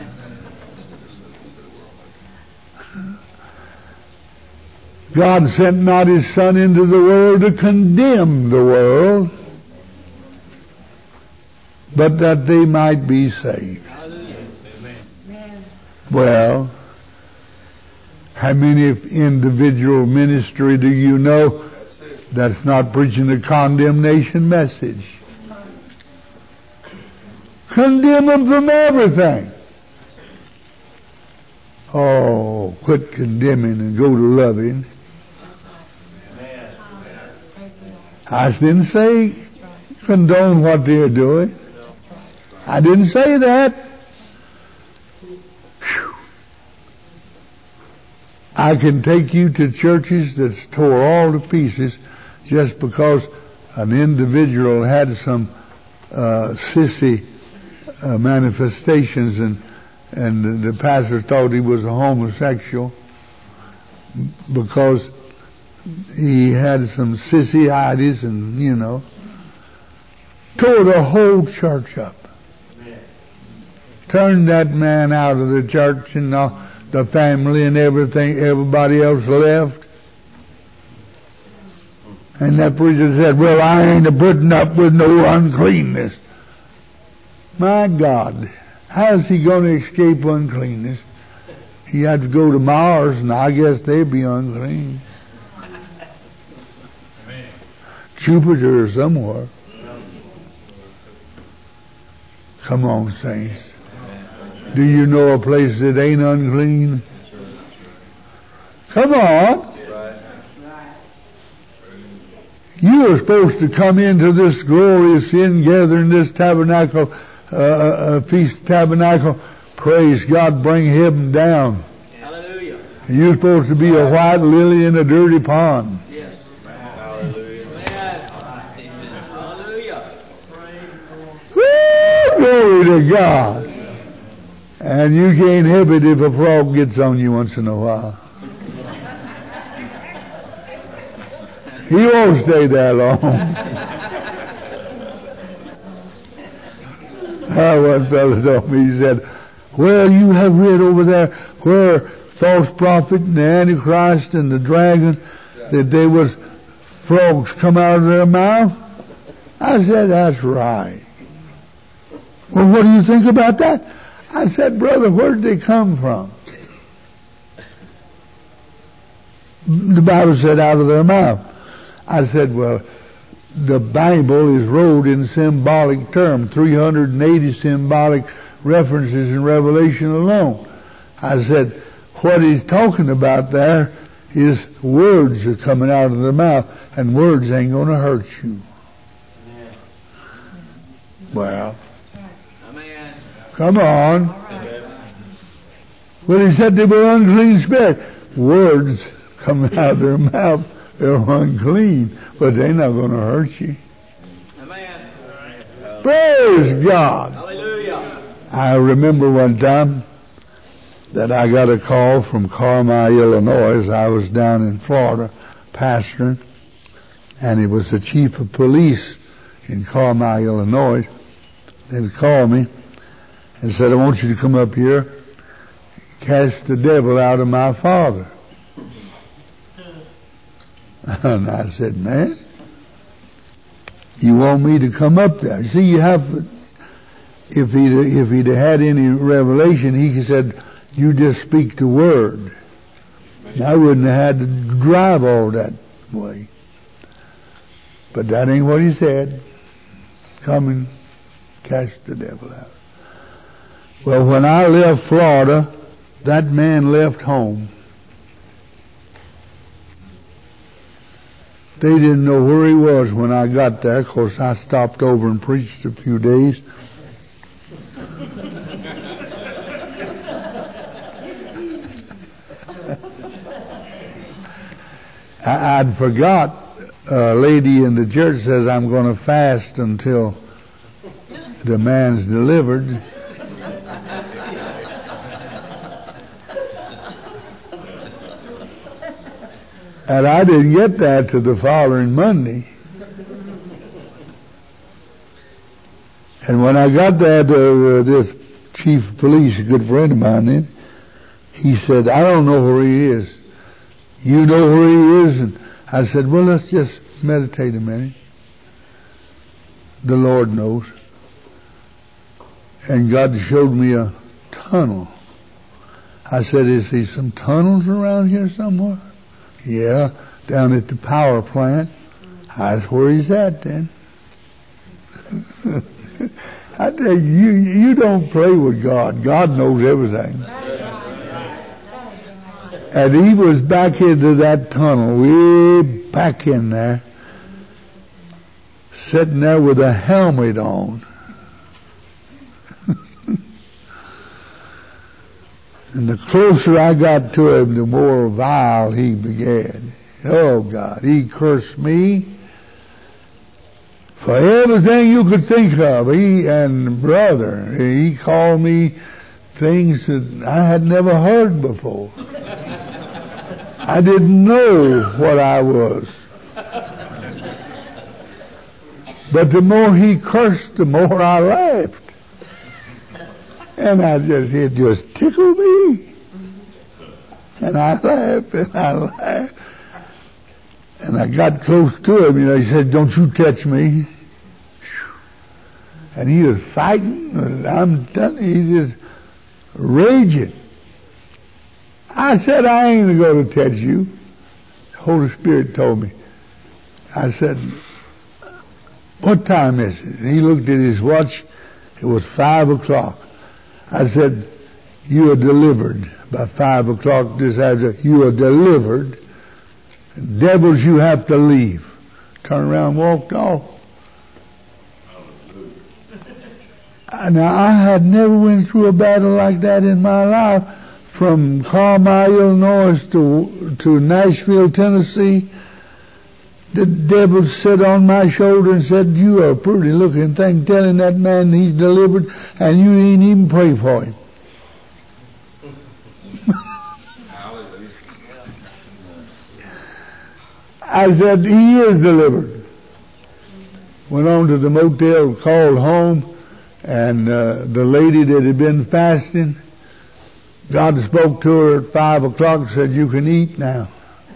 God sent not his Son into the world to condemn the world, but that they might be saved. Well, how many individual ministry do you know that's not preaching a condemnation message? Condemn them from everything. Oh, quit condemning and go to loving. I didn't say condone what they're doing. I didn't say that. Whew. I can take you to churches that's tore all to pieces just because an individual had some sissy manifestations, and the pastor thought he was a homosexual because he had some sissyitis, and tore the whole church up. Turned that man out of the church, and the family and everything. Everybody else left. And that preacher said, well, I ain't putting up with no uncleanness. My God, how's he going to escape uncleanness? He had to go to Mars, and I guess they'd be unclean. Jupiter or somewhere. Come on, saints. Do you know a place that ain't unclean? Come on. You are supposed to come into this glorious in-gathering, this tabernacle, feast tabernacle. Praise God, bring heaven down. Hallelujah. You're supposed to be a white lily in a dirty pond. Yes. Hallelujah. Hallelujah. Woo! Glory to God. And you can't help it if a frog gets on you once in a while. He won't stay that long. One fellow told me, he said, well, you have read over there where false prophet and the Antichrist and the dragon, that there was frogs come out of their mouth? I said, that's right. Well, what do you think about that? I said, brother, where did they come from? The Bible said out of their mouth. I said, well, the Bible is wrote in symbolic terms, 380 symbolic references in Revelation alone. I said, what he's talking about there is words are coming out of their mouth, and words ain't going to hurt you. Well, come on. Well, he said they were unclean spirit. Words coming out of their mouth, they're unclean, but they're not going to hurt you. Amen. Praise God. Hallelujah. I remember one time that I got a call from Carmel, Illinois. I was down in Florida pastoring, and it was the chief of police in Carmel, Illinois. They called me and said, I want you to come up here, cast the devil out of my father. And I said, man, you want me to come up there? See, you have, if he'd had any revelation, he said, you just speak the word. And I wouldn't have had to drive all that way. But that ain't what he said. Come and cast the devil out. Well, when I left Florida, that man left home. They didn't know where he was when I got there. Of course, I stopped over and preached a few days. I'd forgot a lady in the church says I'm going to fast until the man's delivered. And I didn't get that till the following Monday. And when I got there to this chief of police, a good friend of mine then, he said, I don't know where he is. You know where he is? And I said, well, let's just meditate a minute. The Lord knows. And God showed me a tunnel. I said, is there some tunnels around here somewhere? Yeah, down at the power plant. That's where he's at then. I tell you don't play with God. God knows everything. And he was back into that tunnel, way back in there, sitting there with a helmet on. And the closer I got to him, the more vile he began. Oh, God, he cursed me for everything you could think of. He called me things that I had never heard before. I didn't know what I was. But the more he cursed, the more I laughed. And it just tickled me. And I laughed and I laughed. And I got close to him, he said, don't you touch me. And he was fighting, I'm telling you, he just raging. I said, I ain't going to touch you. The Holy Spirit told me. I said, what time is it? And he looked at his watch. It was 5 o'clock. I said, you are delivered by 5 o'clock this afternoon. You are delivered. Devils, you have to leave. Turned around and walked off. Now, I had never went through a battle like that in my life. From Carmel, Illinois to Nashville, Tennessee, the devil sat on my shoulder and said, you are a pretty looking thing, telling that man he's delivered, and you ain't even pray for him. I said, he is delivered. Went on to the motel, called home, and the lady that had been fasting, God spoke to her at 5 o'clock and said, you can eat now.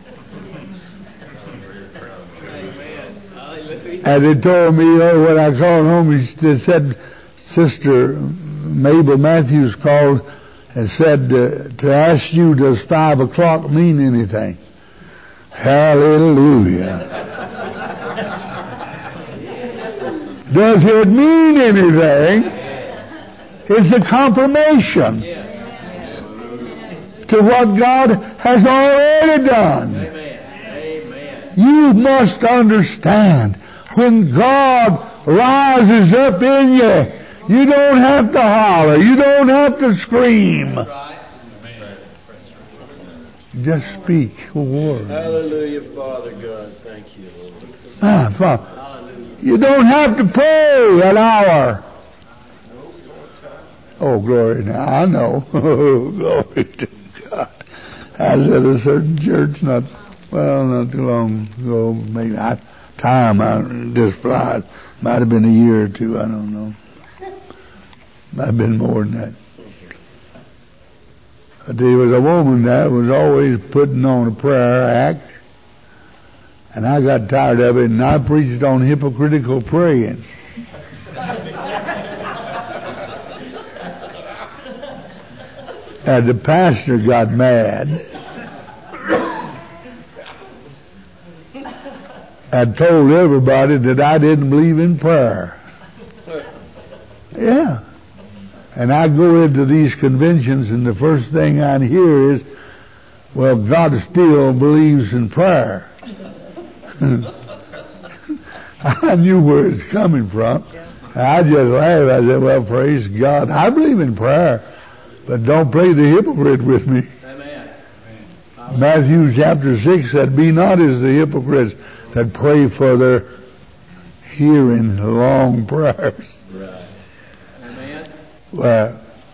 And they told me, when I called home, they said, Sister Mabel Matthews called and said to ask you, does 5 o'clock mean anything? Hallelujah. Does it mean anything? It's a confirmation to what God has already done. You must understand, when God rises up in you, you don't have to holler, you don't have to scream. Just speak a word. Hallelujah, Father God. Thank you, Lord. Father, Hallelujah. you don't have to pray an hour. Oh, glory. Now, I know. Oh, glory to God. I was at a certain church not too long ago. Maybe time just flies. Might have been a year or two. I don't know. Might have been more than that. There was a woman that was always putting on a prayer act, and I got tired of it, and I preached on hypocritical praying. And the pastor got mad and told everybody that I didn't believe in prayer. Yeah. And I go into these conventions, and the first thing I hear is, well, God still believes in prayer. I knew where it's coming from. I just laughed. I said, well, praise God. I believe in prayer, but don't play the hypocrite with me. Amen. Matthew chapter 6 said, be not as the hypocrites that pray for their hearing long prayers. Right. Amen. Well,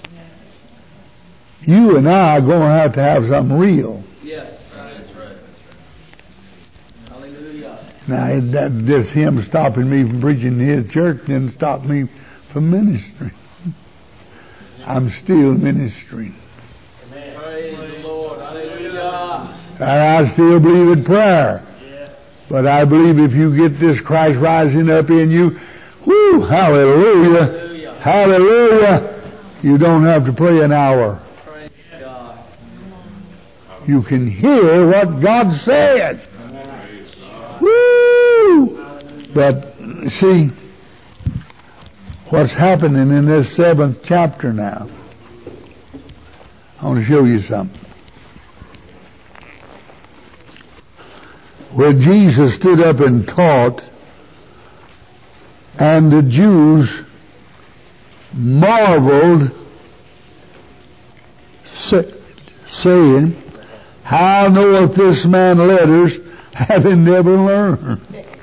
you and I are going to have something real. Yes. That's right. Hallelujah. Now, this him stopping me from preaching in his church didn't stop me from ministering. I'm still ministering. Amen. Praise the Lord. Hallelujah. And I still believe in prayer. Yes. But I believe if you get this Christ rising up in you, whoo, hallelujah, hallelujah, you don't have to pray an hour. Praise God. You can hear what God said. Woo! But see, what's happening in this 7th chapter now, I want to show you something. Where Jesus stood up and taught, and the Jews marveled, saying, how knoweth this man letters, having never learned?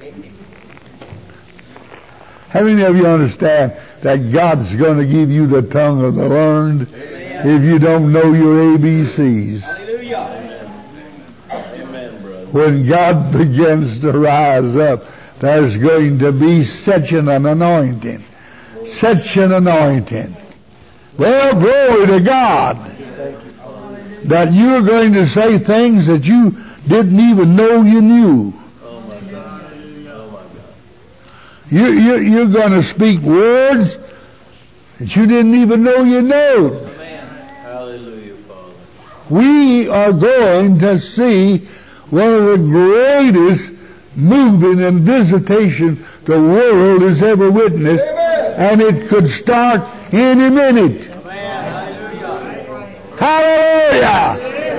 How many of you understand that God's going to give you the tongue of the learned if you don't know your ABCs? Hallelujah. Amen, brother. When God begins to rise up, there's going to be such an anointing. Such an anointing. Well, glory to God. That you're going to say things that you didn't even know you knew. Oh, my God. Oh, my God. You're going to speak words that you didn't even know you know. Amen. Hallelujah, Father. We are going to see one of the greatest moving and visitation the world has ever witnessed, and it could start any minute. Hallelujah!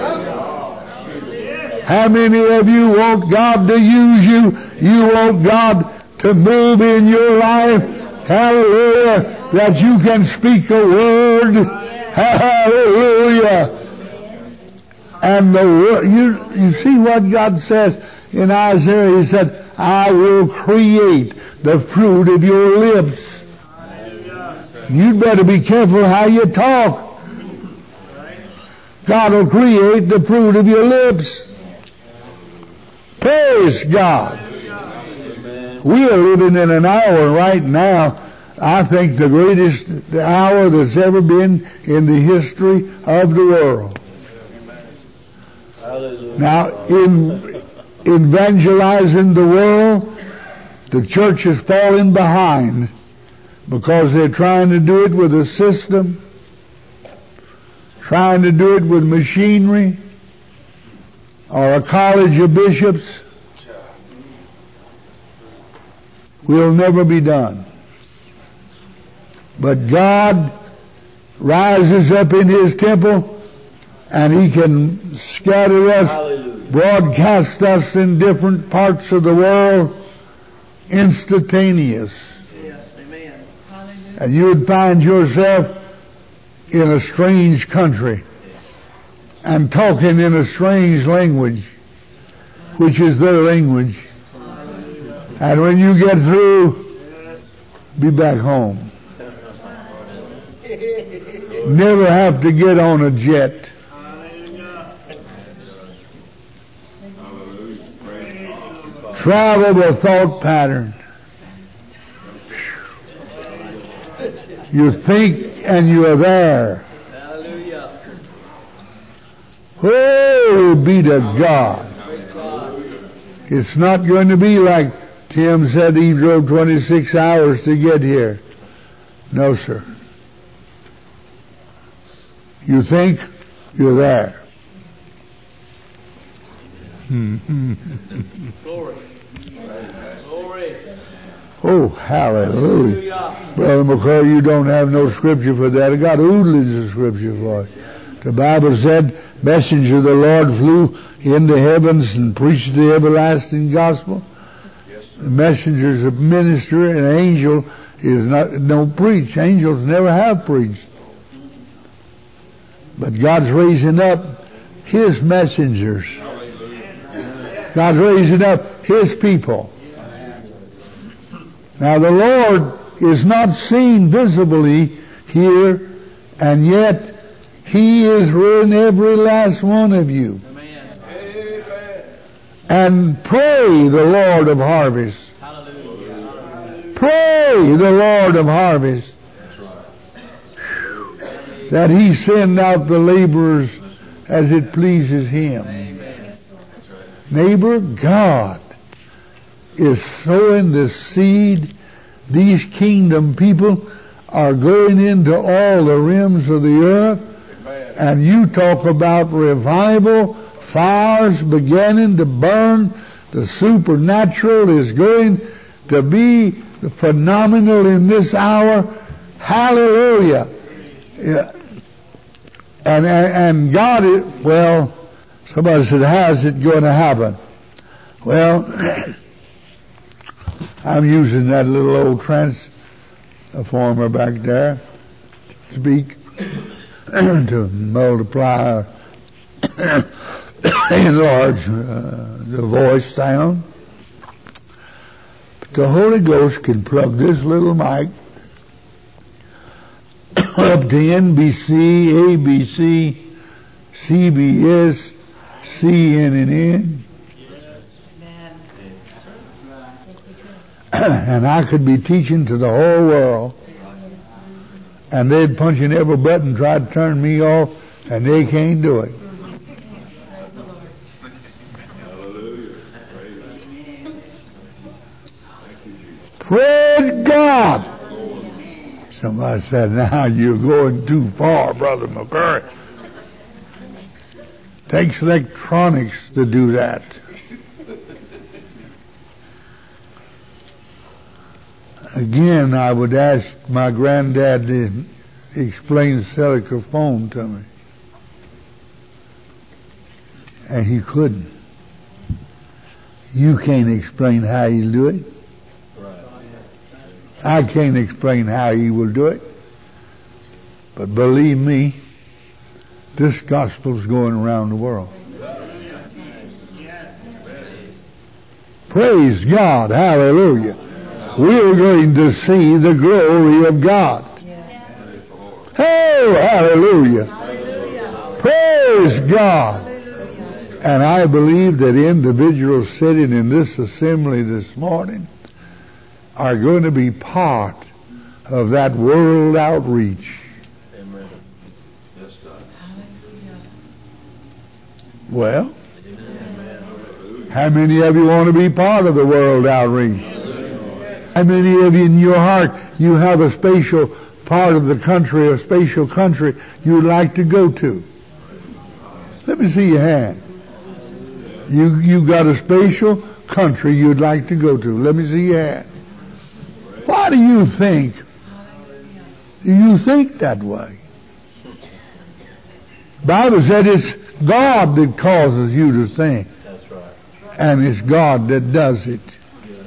How many of you want God to use you? You want God to move in your life? Hallelujah! That you can speak a word. Hallelujah! And the word, you see what God says in Isaiah? He said, I will create the fruit of your lips. You'd better be careful how you talk. God will create the fruit of your lips. Praise God. We are living in an hour right now, I think the greatest hour that's ever been in the history of the world. Now, in evangelizing the world, the church is falling behind because they're trying to do it with a system, trying to do it with machinery, or a college of bishops. Will never be done. But God rises up in His temple, and He can scatter us, broadcast us in different parts of the world, instantaneous. Yes, amen. And you would find yourself in a strange country and talking in a strange language, which is their language. And when you get through, be back home. Never have to get on a jet. Travel the thought pattern. You think and you are there. Hallelujah. Oh, be to God. It's not going to be like Tim said he drove 26 hours to get here. No, sir. You think you're there. Glory. Glory. Oh, hallelujah. Brother McCoy, you don't have no scripture for that. I got oodles of scripture for it. The Bible said, messenger of the Lord flew into heavens and preached the everlasting gospel. The messenger's a minister, an angel is not, don't preach. Angels never have preached. But God's raising up His messengers. God's raising up His people. Now the Lord is not seen visibly here, and yet He is in every last one of you. Amen. And pray the Lord of harvest. Hallelujah. Pray the Lord of harvest that He send out the laborers as it pleases Him. Amen. Neighbor, God is sowing the seed. These kingdom people are going into all the realms of the earth. And you talk about revival, fires beginning to burn. The supernatural is going to be phenomenal in this hour. Hallelujah. Yeah. And God is, well, somebody said, how's it going to happen? Well, I'm using that little old transformer back there to speak, to multiply, enlarge the voice sound. But the Holy Ghost can plug this little mic up to NBC, ABC, CBS, CNN. And I could be teaching to the whole world, and they'd punch in every button, try to turn me off, and they can't do it. Praise God. Somebody said, now you're going too far, Brother McCurry. Takes electronics to do that. Again, I would ask my granddad to explain cellular phone to me. And he couldn't. You can't explain how he'll do it. I can't explain how he will do it. But believe me, this gospel's going around the world. Praise God. Hallelujah. We're going to see the glory of God. Oh, hallelujah. Praise God. And I believe that individuals sitting in this assembly this morning are going to be part of that world outreach. Amen. Yes, God. Well, how many of you want to be part of the world outreach? How many of you in your heart, you have a special part of the country, a special country you'd like to go to? Let me see your hand. You got a special country you'd like to go to. Let me see your hand. Why do you think? Do you think that way? The Bible said it's God that causes you to think. That's right. And it's God that does it. Yes.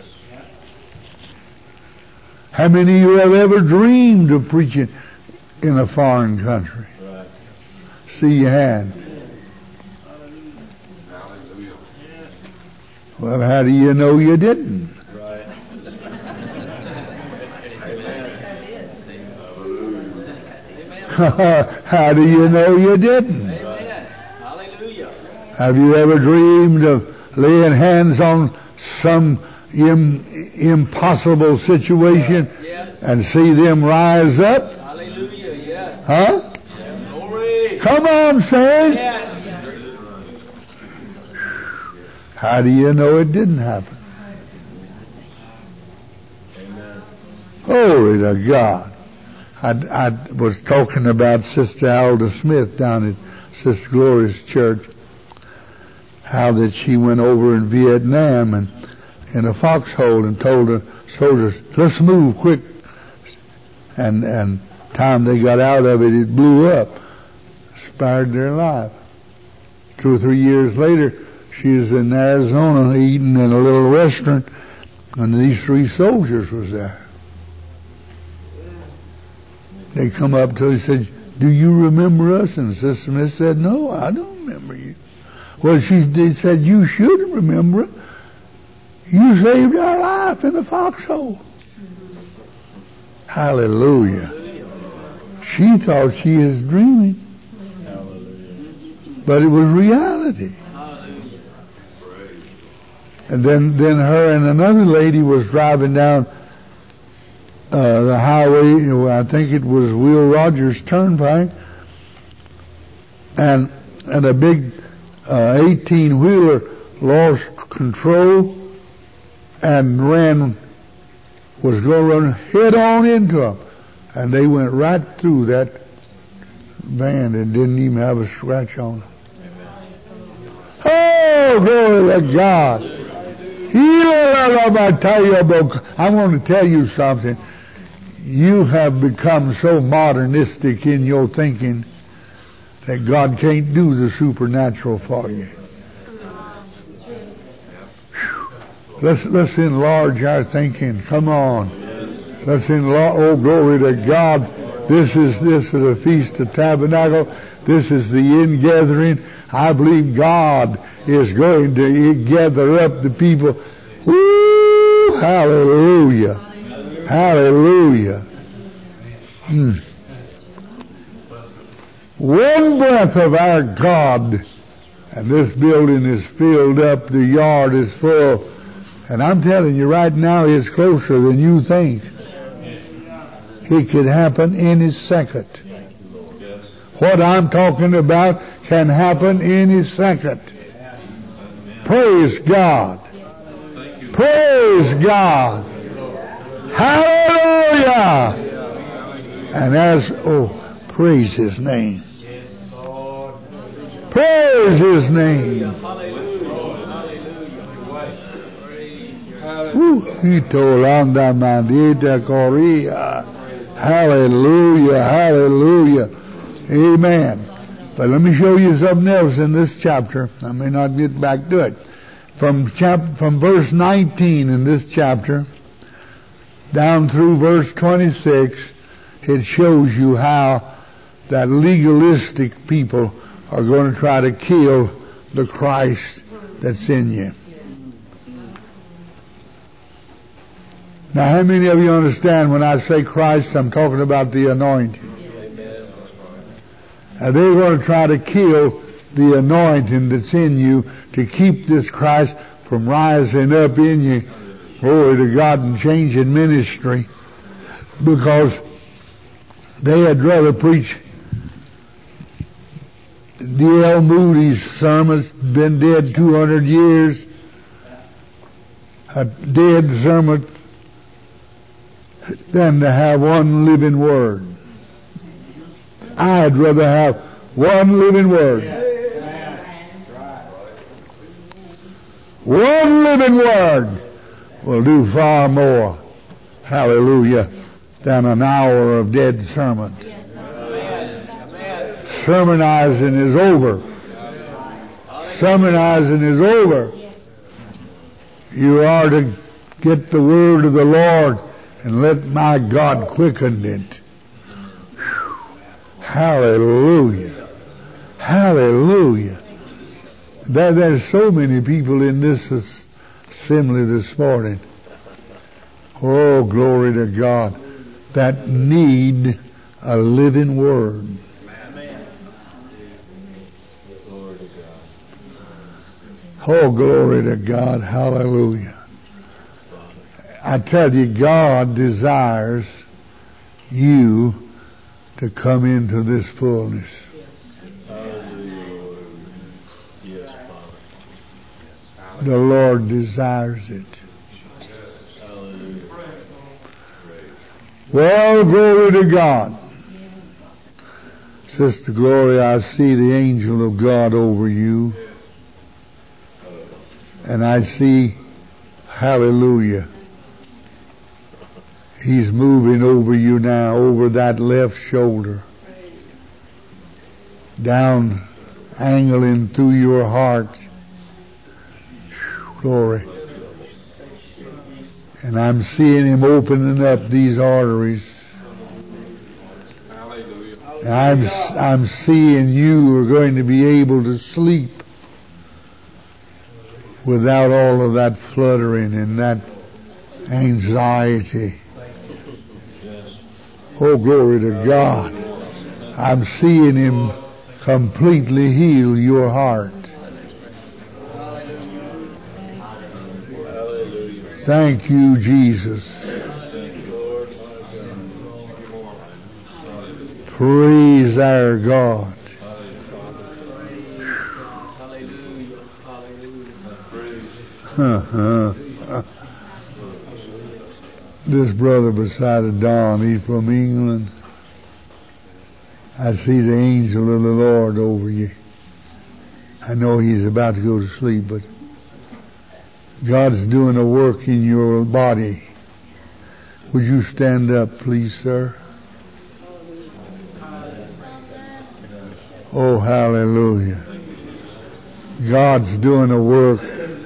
How many of you have ever dreamed of preaching in a foreign country? Right. See your hand. Well, how do you know you didn't? Right. How do you know you didn't? Amen. Hallelujah. Have you ever dreamed of laying hands on some impossible situation and see them rise up? Hallelujah. Yes. Huh? Glory. Come on, say. Yes. How do you know it didn't happen? Amen. Glory to God. I was talking about Sister Alda Smith down at Sister Glory's church, how that she went over in Vietnam and in a foxhole and told the soldiers, let's move quick. And time they got out of it, it blew up, spared their life. 2 or 3 years later, she was in Arizona eating in a little restaurant, and these 3 soldiers was there. They come up to her and said, do you remember us? And Sister Smith said, no, I don't remember you. Well, they said, you should remember it. You saved our life in the foxhole. Hallelujah. She thought she was dreaming. But it was reality. And then her and another lady was driving down the highway, I think it was Will Rogers Turnpike, and a big 18-wheeler lost control and was going to run head on into them, and they went right through that van and didn't even have a scratch on them. Oh, glory to God. I want to tell you something. You have become so modernistic in your thinking that God can't do the supernatural for you. Let's enlarge our thinking. Come on. Let's enlarge. Oh, glory to God. This is the Feast of Tabernacle. This is the ingathering. I believe God is going to gather up the people. Woo! Hallelujah. Hallelujah. One breath of our God, and this building is filled up, the yard is full. And I'm telling you right now, it's closer than you think. It could happen any second. What I'm talking about can happen any second. Praise God. Praise God. Hallelujah. And praise His name. Praise His name. Hallelujah, hallelujah. Amen. But let me show you something else in this chapter. I may not get back to it. From verse 19 in this chapter down through verse 26, it shows you how that legalistic people are going to try to kill the Christ that's in you. Now, how many of you understand when I say Christ, I'm talking about the anointing? And they're going to try to kill the anointing that's in you to keep this Christ from rising up in you. Glory to God, and changing ministry. Because they had rather preach D.L. Moody's sermons, been dead 200 years, a dead sermon, than to have one living word. I'd rather have one living word. One living word will do far more, hallelujah, than an hour of dead sermons. Sermonizing is over. Sermonizing is over. You are to get the word of the Lord and let my God quicken it. Hallelujah. Hallelujah. There's so many people in this assembly this morning. Oh, glory to God. That need a living word. Oh, glory to God. Hallelujah. I tell you, God desires you to come into this fullness. The Lord desires it. Well, glory to God. Sister Gloria, I see the angel of God over you. And I see, hallelujah, he's moving over you now, over that left shoulder, down, angling through your heart. Glory. And I'm seeing him opening up these arteries. And I'm seeing you are going to be able to sleep without all of that fluttering and that anxiety. Oh, glory to God. I'm seeing him completely heal your heart. Thank you, Jesus. Praise our God. This brother beside Don, he's from England. I see the angel of the Lord over you. I know he's about to go to sleep, but God's doing a work in your body. Would you stand up, please, sir? Oh, hallelujah. God's doing a work.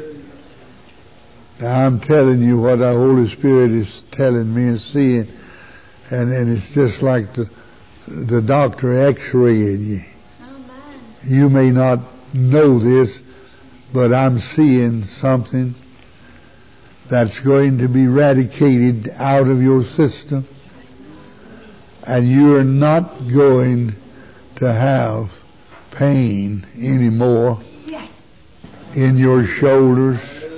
Now, I'm telling you what the Holy Spirit is telling me and seeing, and it's just like the doctor x-raying you. You may not know this, but I'm seeing something that's going to be eradicated out of your system, and you're not going to have pain anymore in your shoulders,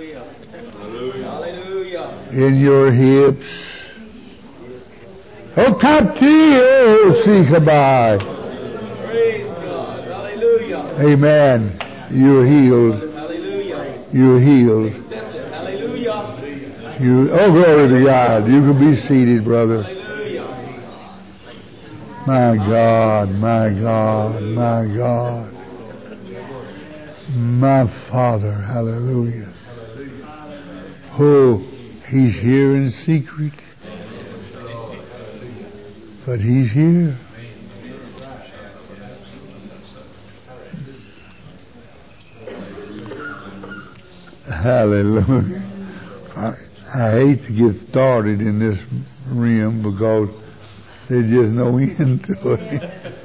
in your hips. Oh, Katio Sikabai. Praise God. Hallelujah. Amen. You're healed. Hallelujah. You're healed. Hallelujah. Oh, glory to God. You can be seated, brother. Hallelujah. My God, my God, my God. My Father. Hallelujah. Oh, he's here in secret, but he's here. Hallelujah. I hate to get started in this realm because there's just no end to it.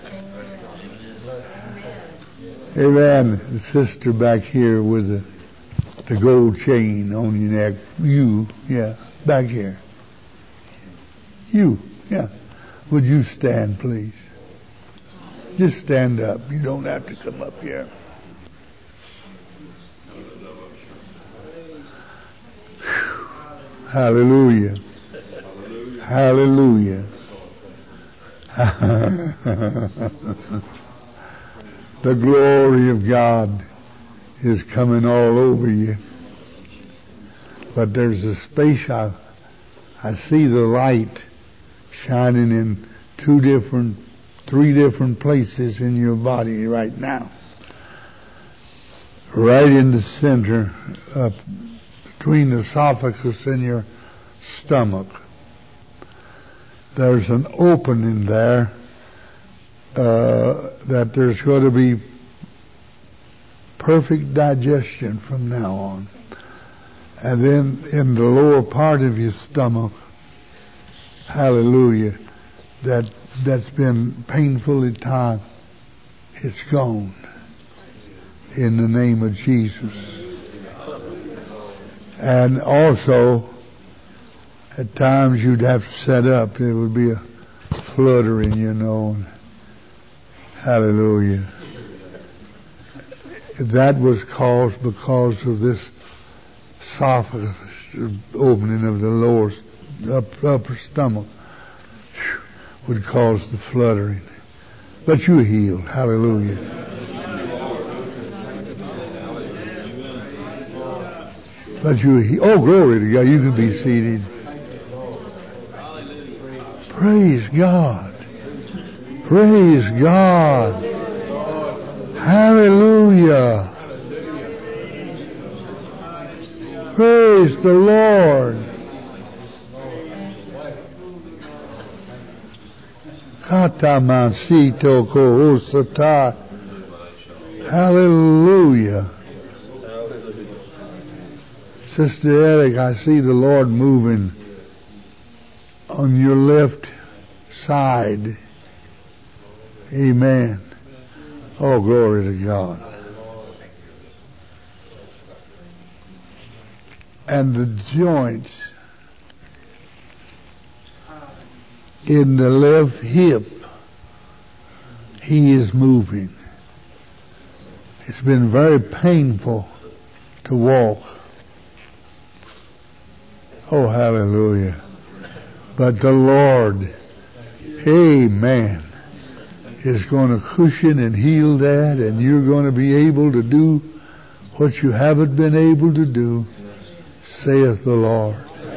Amen. The sister back here with the gold chain on your neck. You, yeah, back here. You, yeah. Would you stand, please? Just stand up. You don't have to come up here. Hallelujah. Hallelujah. The glory of God is coming all over you. But there's a space, I see the light shining in three different places in your body right now. Right in the center, between the esophagus and your stomach. There's an opening there that there's going to be perfect digestion from now on. And then in the lower part of your stomach, hallelujah, that's been painful at times, it's gone in the name of Jesus. And also, at times you'd have to set up. There would be a fluttering, you know. Hallelujah. That was caused because of this esophagus opening of the lower upper stomach would cause the fluttering. But you healed. Hallelujah. But you healed. Oh, glory to God. You can be seated. Praise God. Praise God. Hallelujah. Praise the Lord. Katamansito koosata. Hallelujah. Sister Eric, I see the Lord moving on your left side. Amen. Oh, glory to God. And the joints in the left hip, he is moving. It's been very painful to walk. Oh, hallelujah. But the Lord, amen, is going to cushion and heal that, and you're going to be able to do what you haven't been able to do, saith the Lord.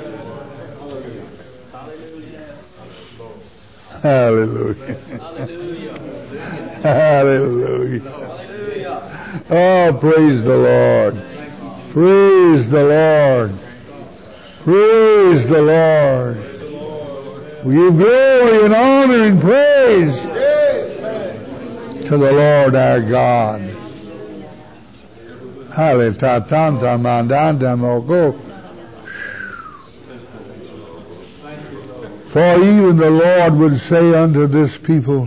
Hallelujah. Hallelujah. Oh, praise the Lord. Praise the Lord. Praise the Lord. We give glory and honor and praise to the Lord our God. Hallelujah. For even the Lord would say unto this people,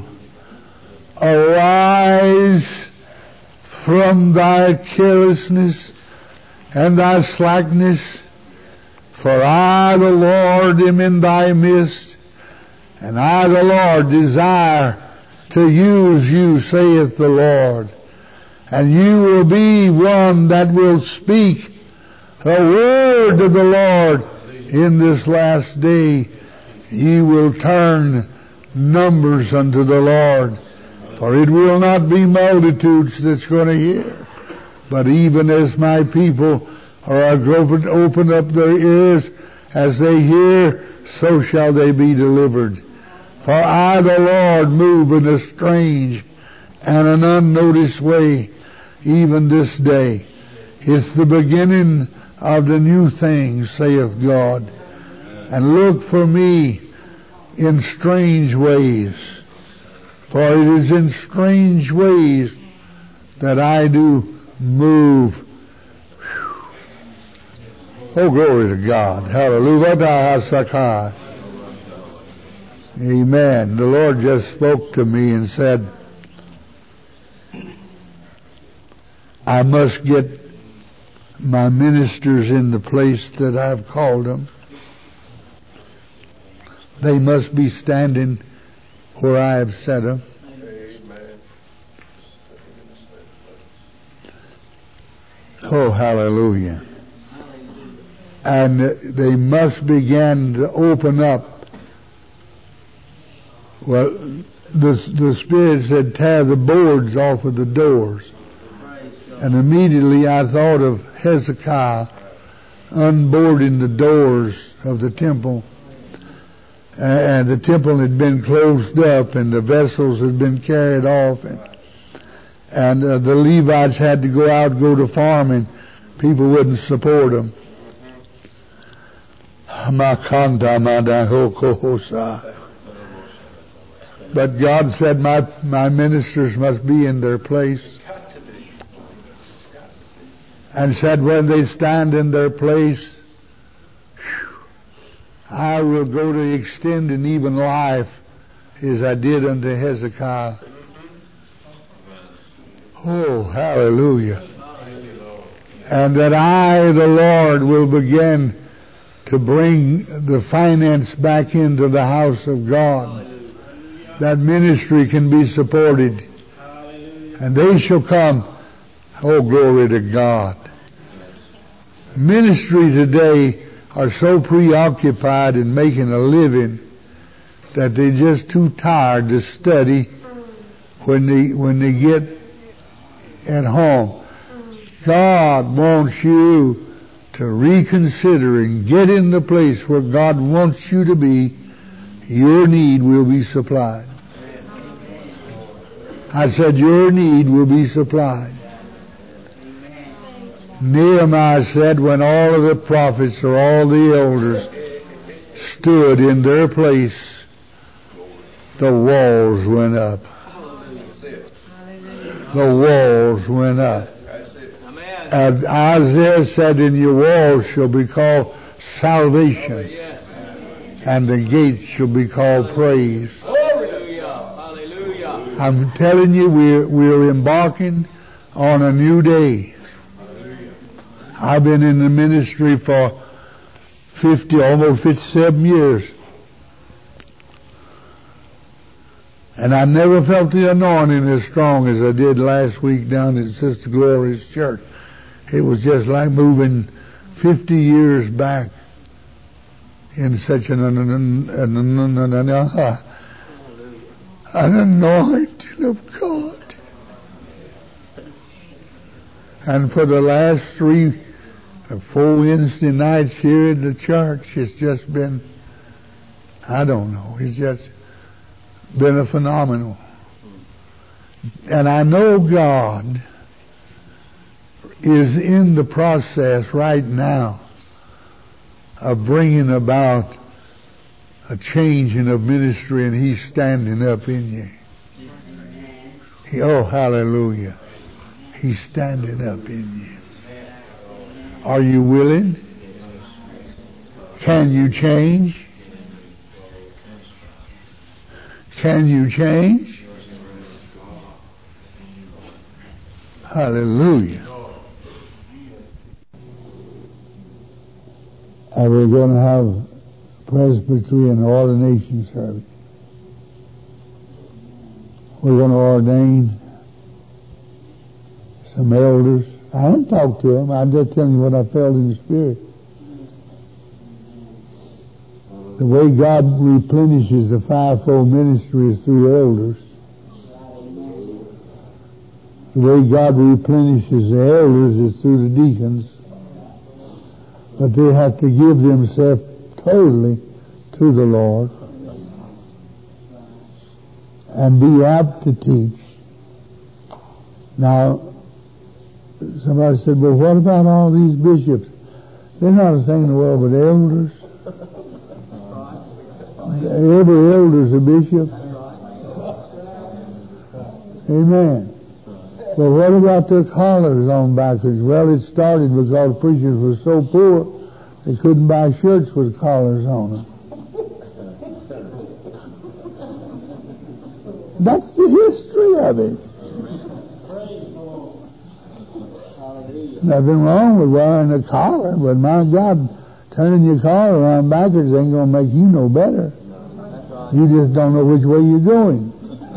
arise from thy carelessness and thy slackness, for I, the Lord, am in thy midst, and I, the Lord, desire to use you, saith the Lord. And you will be one that will speak the word of the Lord in this last day. Ye will turn numbers unto the Lord, for it will not be multitudes that's going to hear, but even as my people are open up their ears as they hear, so shall they be delivered. For I, the Lord, move in a strange and an unnoticed way, even this day. It's the beginning of the new thing, saith God. And look for me in strange ways, for it is in strange ways that I do move. Oh, glory to God. Hallelujah. Amen. The Lord just spoke to me and said, I must get my ministers in the place that I've called them. They must be standing where I have set them. Amen. Oh, hallelujah. And they must begin to open up. Well, the Spirit said, tear the boards off of the doors. And immediately I thought of Hezekiah unboarding the doors of the temple. And the temple had been closed up, and the vessels had been carried off, and the Levites had to go to farming. People wouldn't support them. But God said, my ministers must be in their place. And said, when they stand in their place, I will go to extending even life as I did unto Hezekiah. Oh, hallelujah. And that I, the Lord, will begin to bring the finance back into the house of God. That ministry can be supported. And they shall come. Oh, glory to God. Ministry today are so preoccupied in making a living that they're just too tired to study when they get at home. God wants you to reconsider and get in the place where God wants you to be. Your need will be supplied. I said your need will be supplied. Nehemiah said when all of the prophets or all the elders stood in their place, the walls went up. The walls went up. And Isaiah said, in your walls shall be called salvation, and the gates shall be called praise. I'm telling you, we're embarking on a new day. I've been in the ministry for almost 57 years. And I never felt the anointing as strong as I did last week down at Sister Gloria's church. It was just like moving 50 years back in such an anointing of God. And for the last 3 or 4 Wednesday nights here in the church, it's just been, I don't know, it's just been a phenomenal. And I know God is in the process right now of bringing about a changing of ministry, and He's standing up in you. Oh, hallelujah. He's standing up in you. Are you willing? Can you change? Can you change? Hallelujah. And we're going to have presbytery and ordination service. We're going to ordain some elders. I haven't talked to them. I'm just telling you what I felt in the Spirit. The way God replenishes the fivefold ministry is through elders. The way God replenishes the elders is through the deacons. But they have to give themselves totally to the Lord and be apt to teach. Now, somebody said, well, what about all these bishops? They're not a thing in the world but elders. Every elder's a bishop. Amen. Well, what about their collars on backwards? Well, it started because preachers were so poor they couldn't buy shirts with collars on them. That's the history of it. Nothing wrong with wearing a collar, but my God, turning your collar around backwards ain't going to make you no better. You just don't know which way you're going.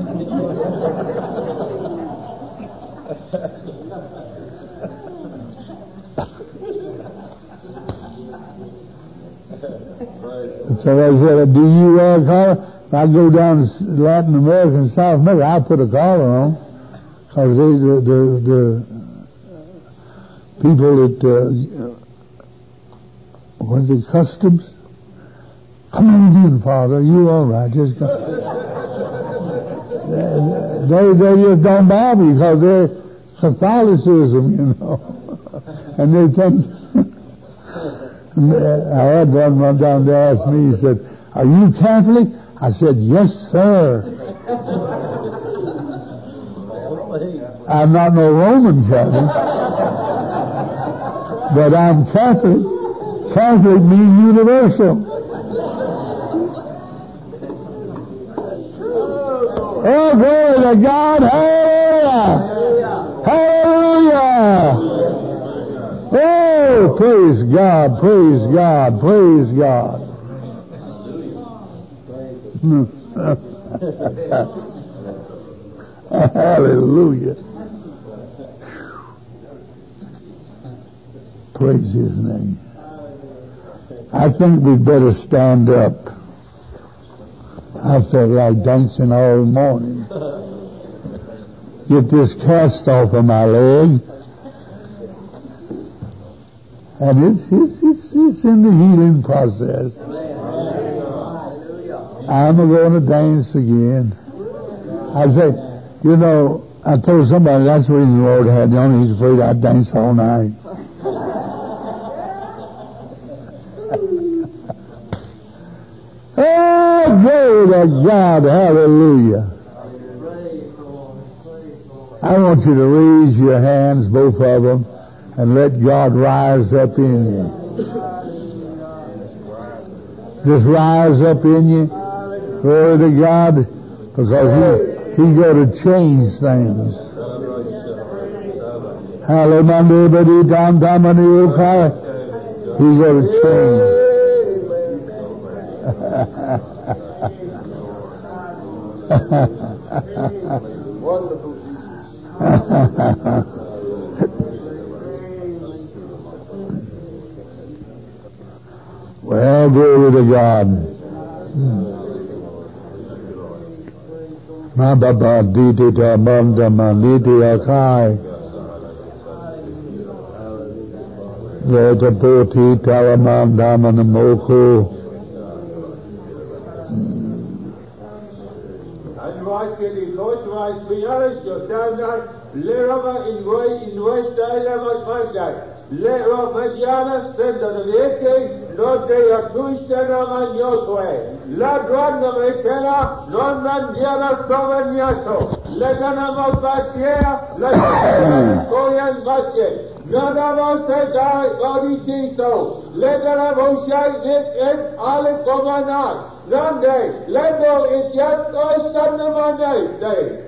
Somebody said, do you wear a collar? If I go down to Latin America and South America, I put a collar on. Because the people at, what are the customs? Come on in, Father. You all right. Just go. They just don't bother because they're Catholicism, you know. And they think... I had one time they asked me, he said, are you Catholic? I said, yes, sir. I'm not no Roman Catholic, but I'm Catholic. Catholic means universal. Oh, glory to God. Hallelujah. Hallelujah. Oh, praise God, praise God, praise God. Hallelujah. Praise His name. I think we'd better stand up. I felt like dancing all morning. Get this cast off of my leg. And it's in the healing process. I'm going to dance again. I say, you know, I told somebody that's the reason the Lord had me on. He's afraid I'd dance all night. Oh, glory to God. Hallelujah. I want you to raise your hands, both of them, and let God rise up in you. Just rise up in you. Glory to God. Because He's going to change things. Hallelujah. He's going to change. Well, glory to God. Ma baba didi da manda mandidi akai. Veda boti talamanda manamoku. Lero Mediana senda de Viete, non de Atuistena Magnotue, La Granda Mekena, non Mandiana Soveniato, Legana Mopacea, La Koyan Bache, Nada Moseta, Oditiso, Legana Moshai, and Ale Komanat, Nande, Lego Itiat, Osanamane, Day.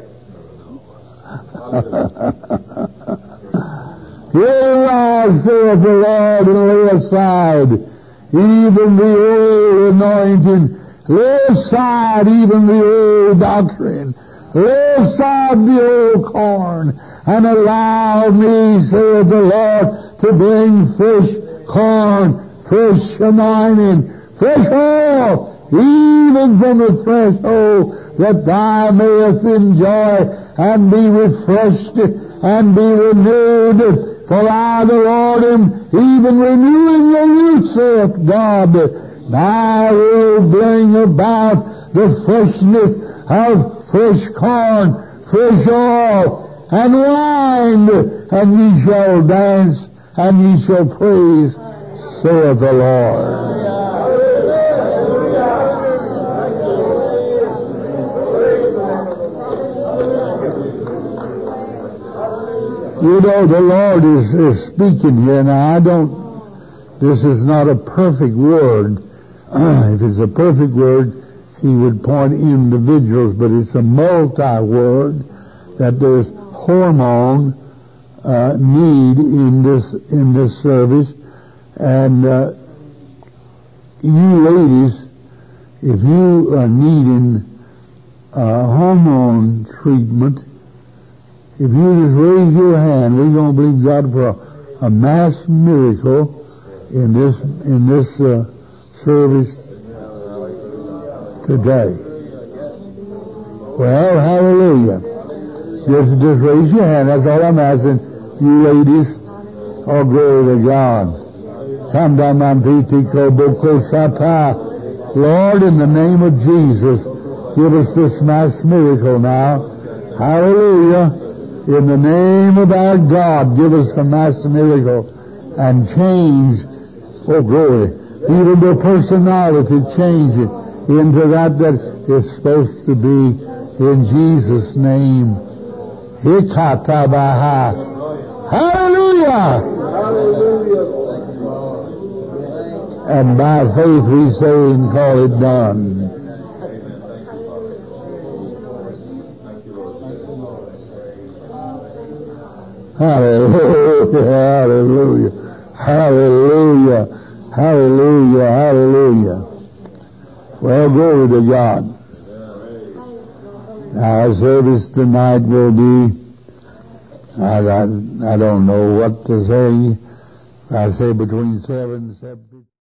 Here I saith the Lord, and lay aside even the old anointing, lay aside even the old doctrine, lay aside the old corn, and allow me, saith the Lord, to bring fresh corn, fresh anointing, fresh oil, even from the threshold, that thou mayest enjoy and be refreshed and be renewed. For I, the Lord, am even renewing your youth, saith God. I will bring about the freshness of fresh corn, fresh oil, and wine, and ye shall dance, and ye shall praise, saith the Lord. You know, the Lord is speaking here. Now, this is not a perfect word. If it's a perfect word, He would point individuals, but it's a multi-word that there's hormone need in this service. And you ladies, if you are needing hormone treatment, if you just raise your hand, we're going to believe God for a mass miracle in this service today. Well, hallelujah. Just raise your hand. That's all I'm asking you ladies. Oh, glory to God. Lord, in the name of Jesus, give us this mass miracle now. Hallelujah. In the name of our God, give us a mass miracle and change, oh glory, even the personality, change it into that is supposed to be, in Jesus' name. Hikatabaha. Hallelujah! And by faith we say and call it done. Hallelujah, hallelujah. Hallelujah. Hallelujah. Hallelujah. Well, glory to God. Our service tonight will be, I don't know what to say. I say between 7 and 7:50.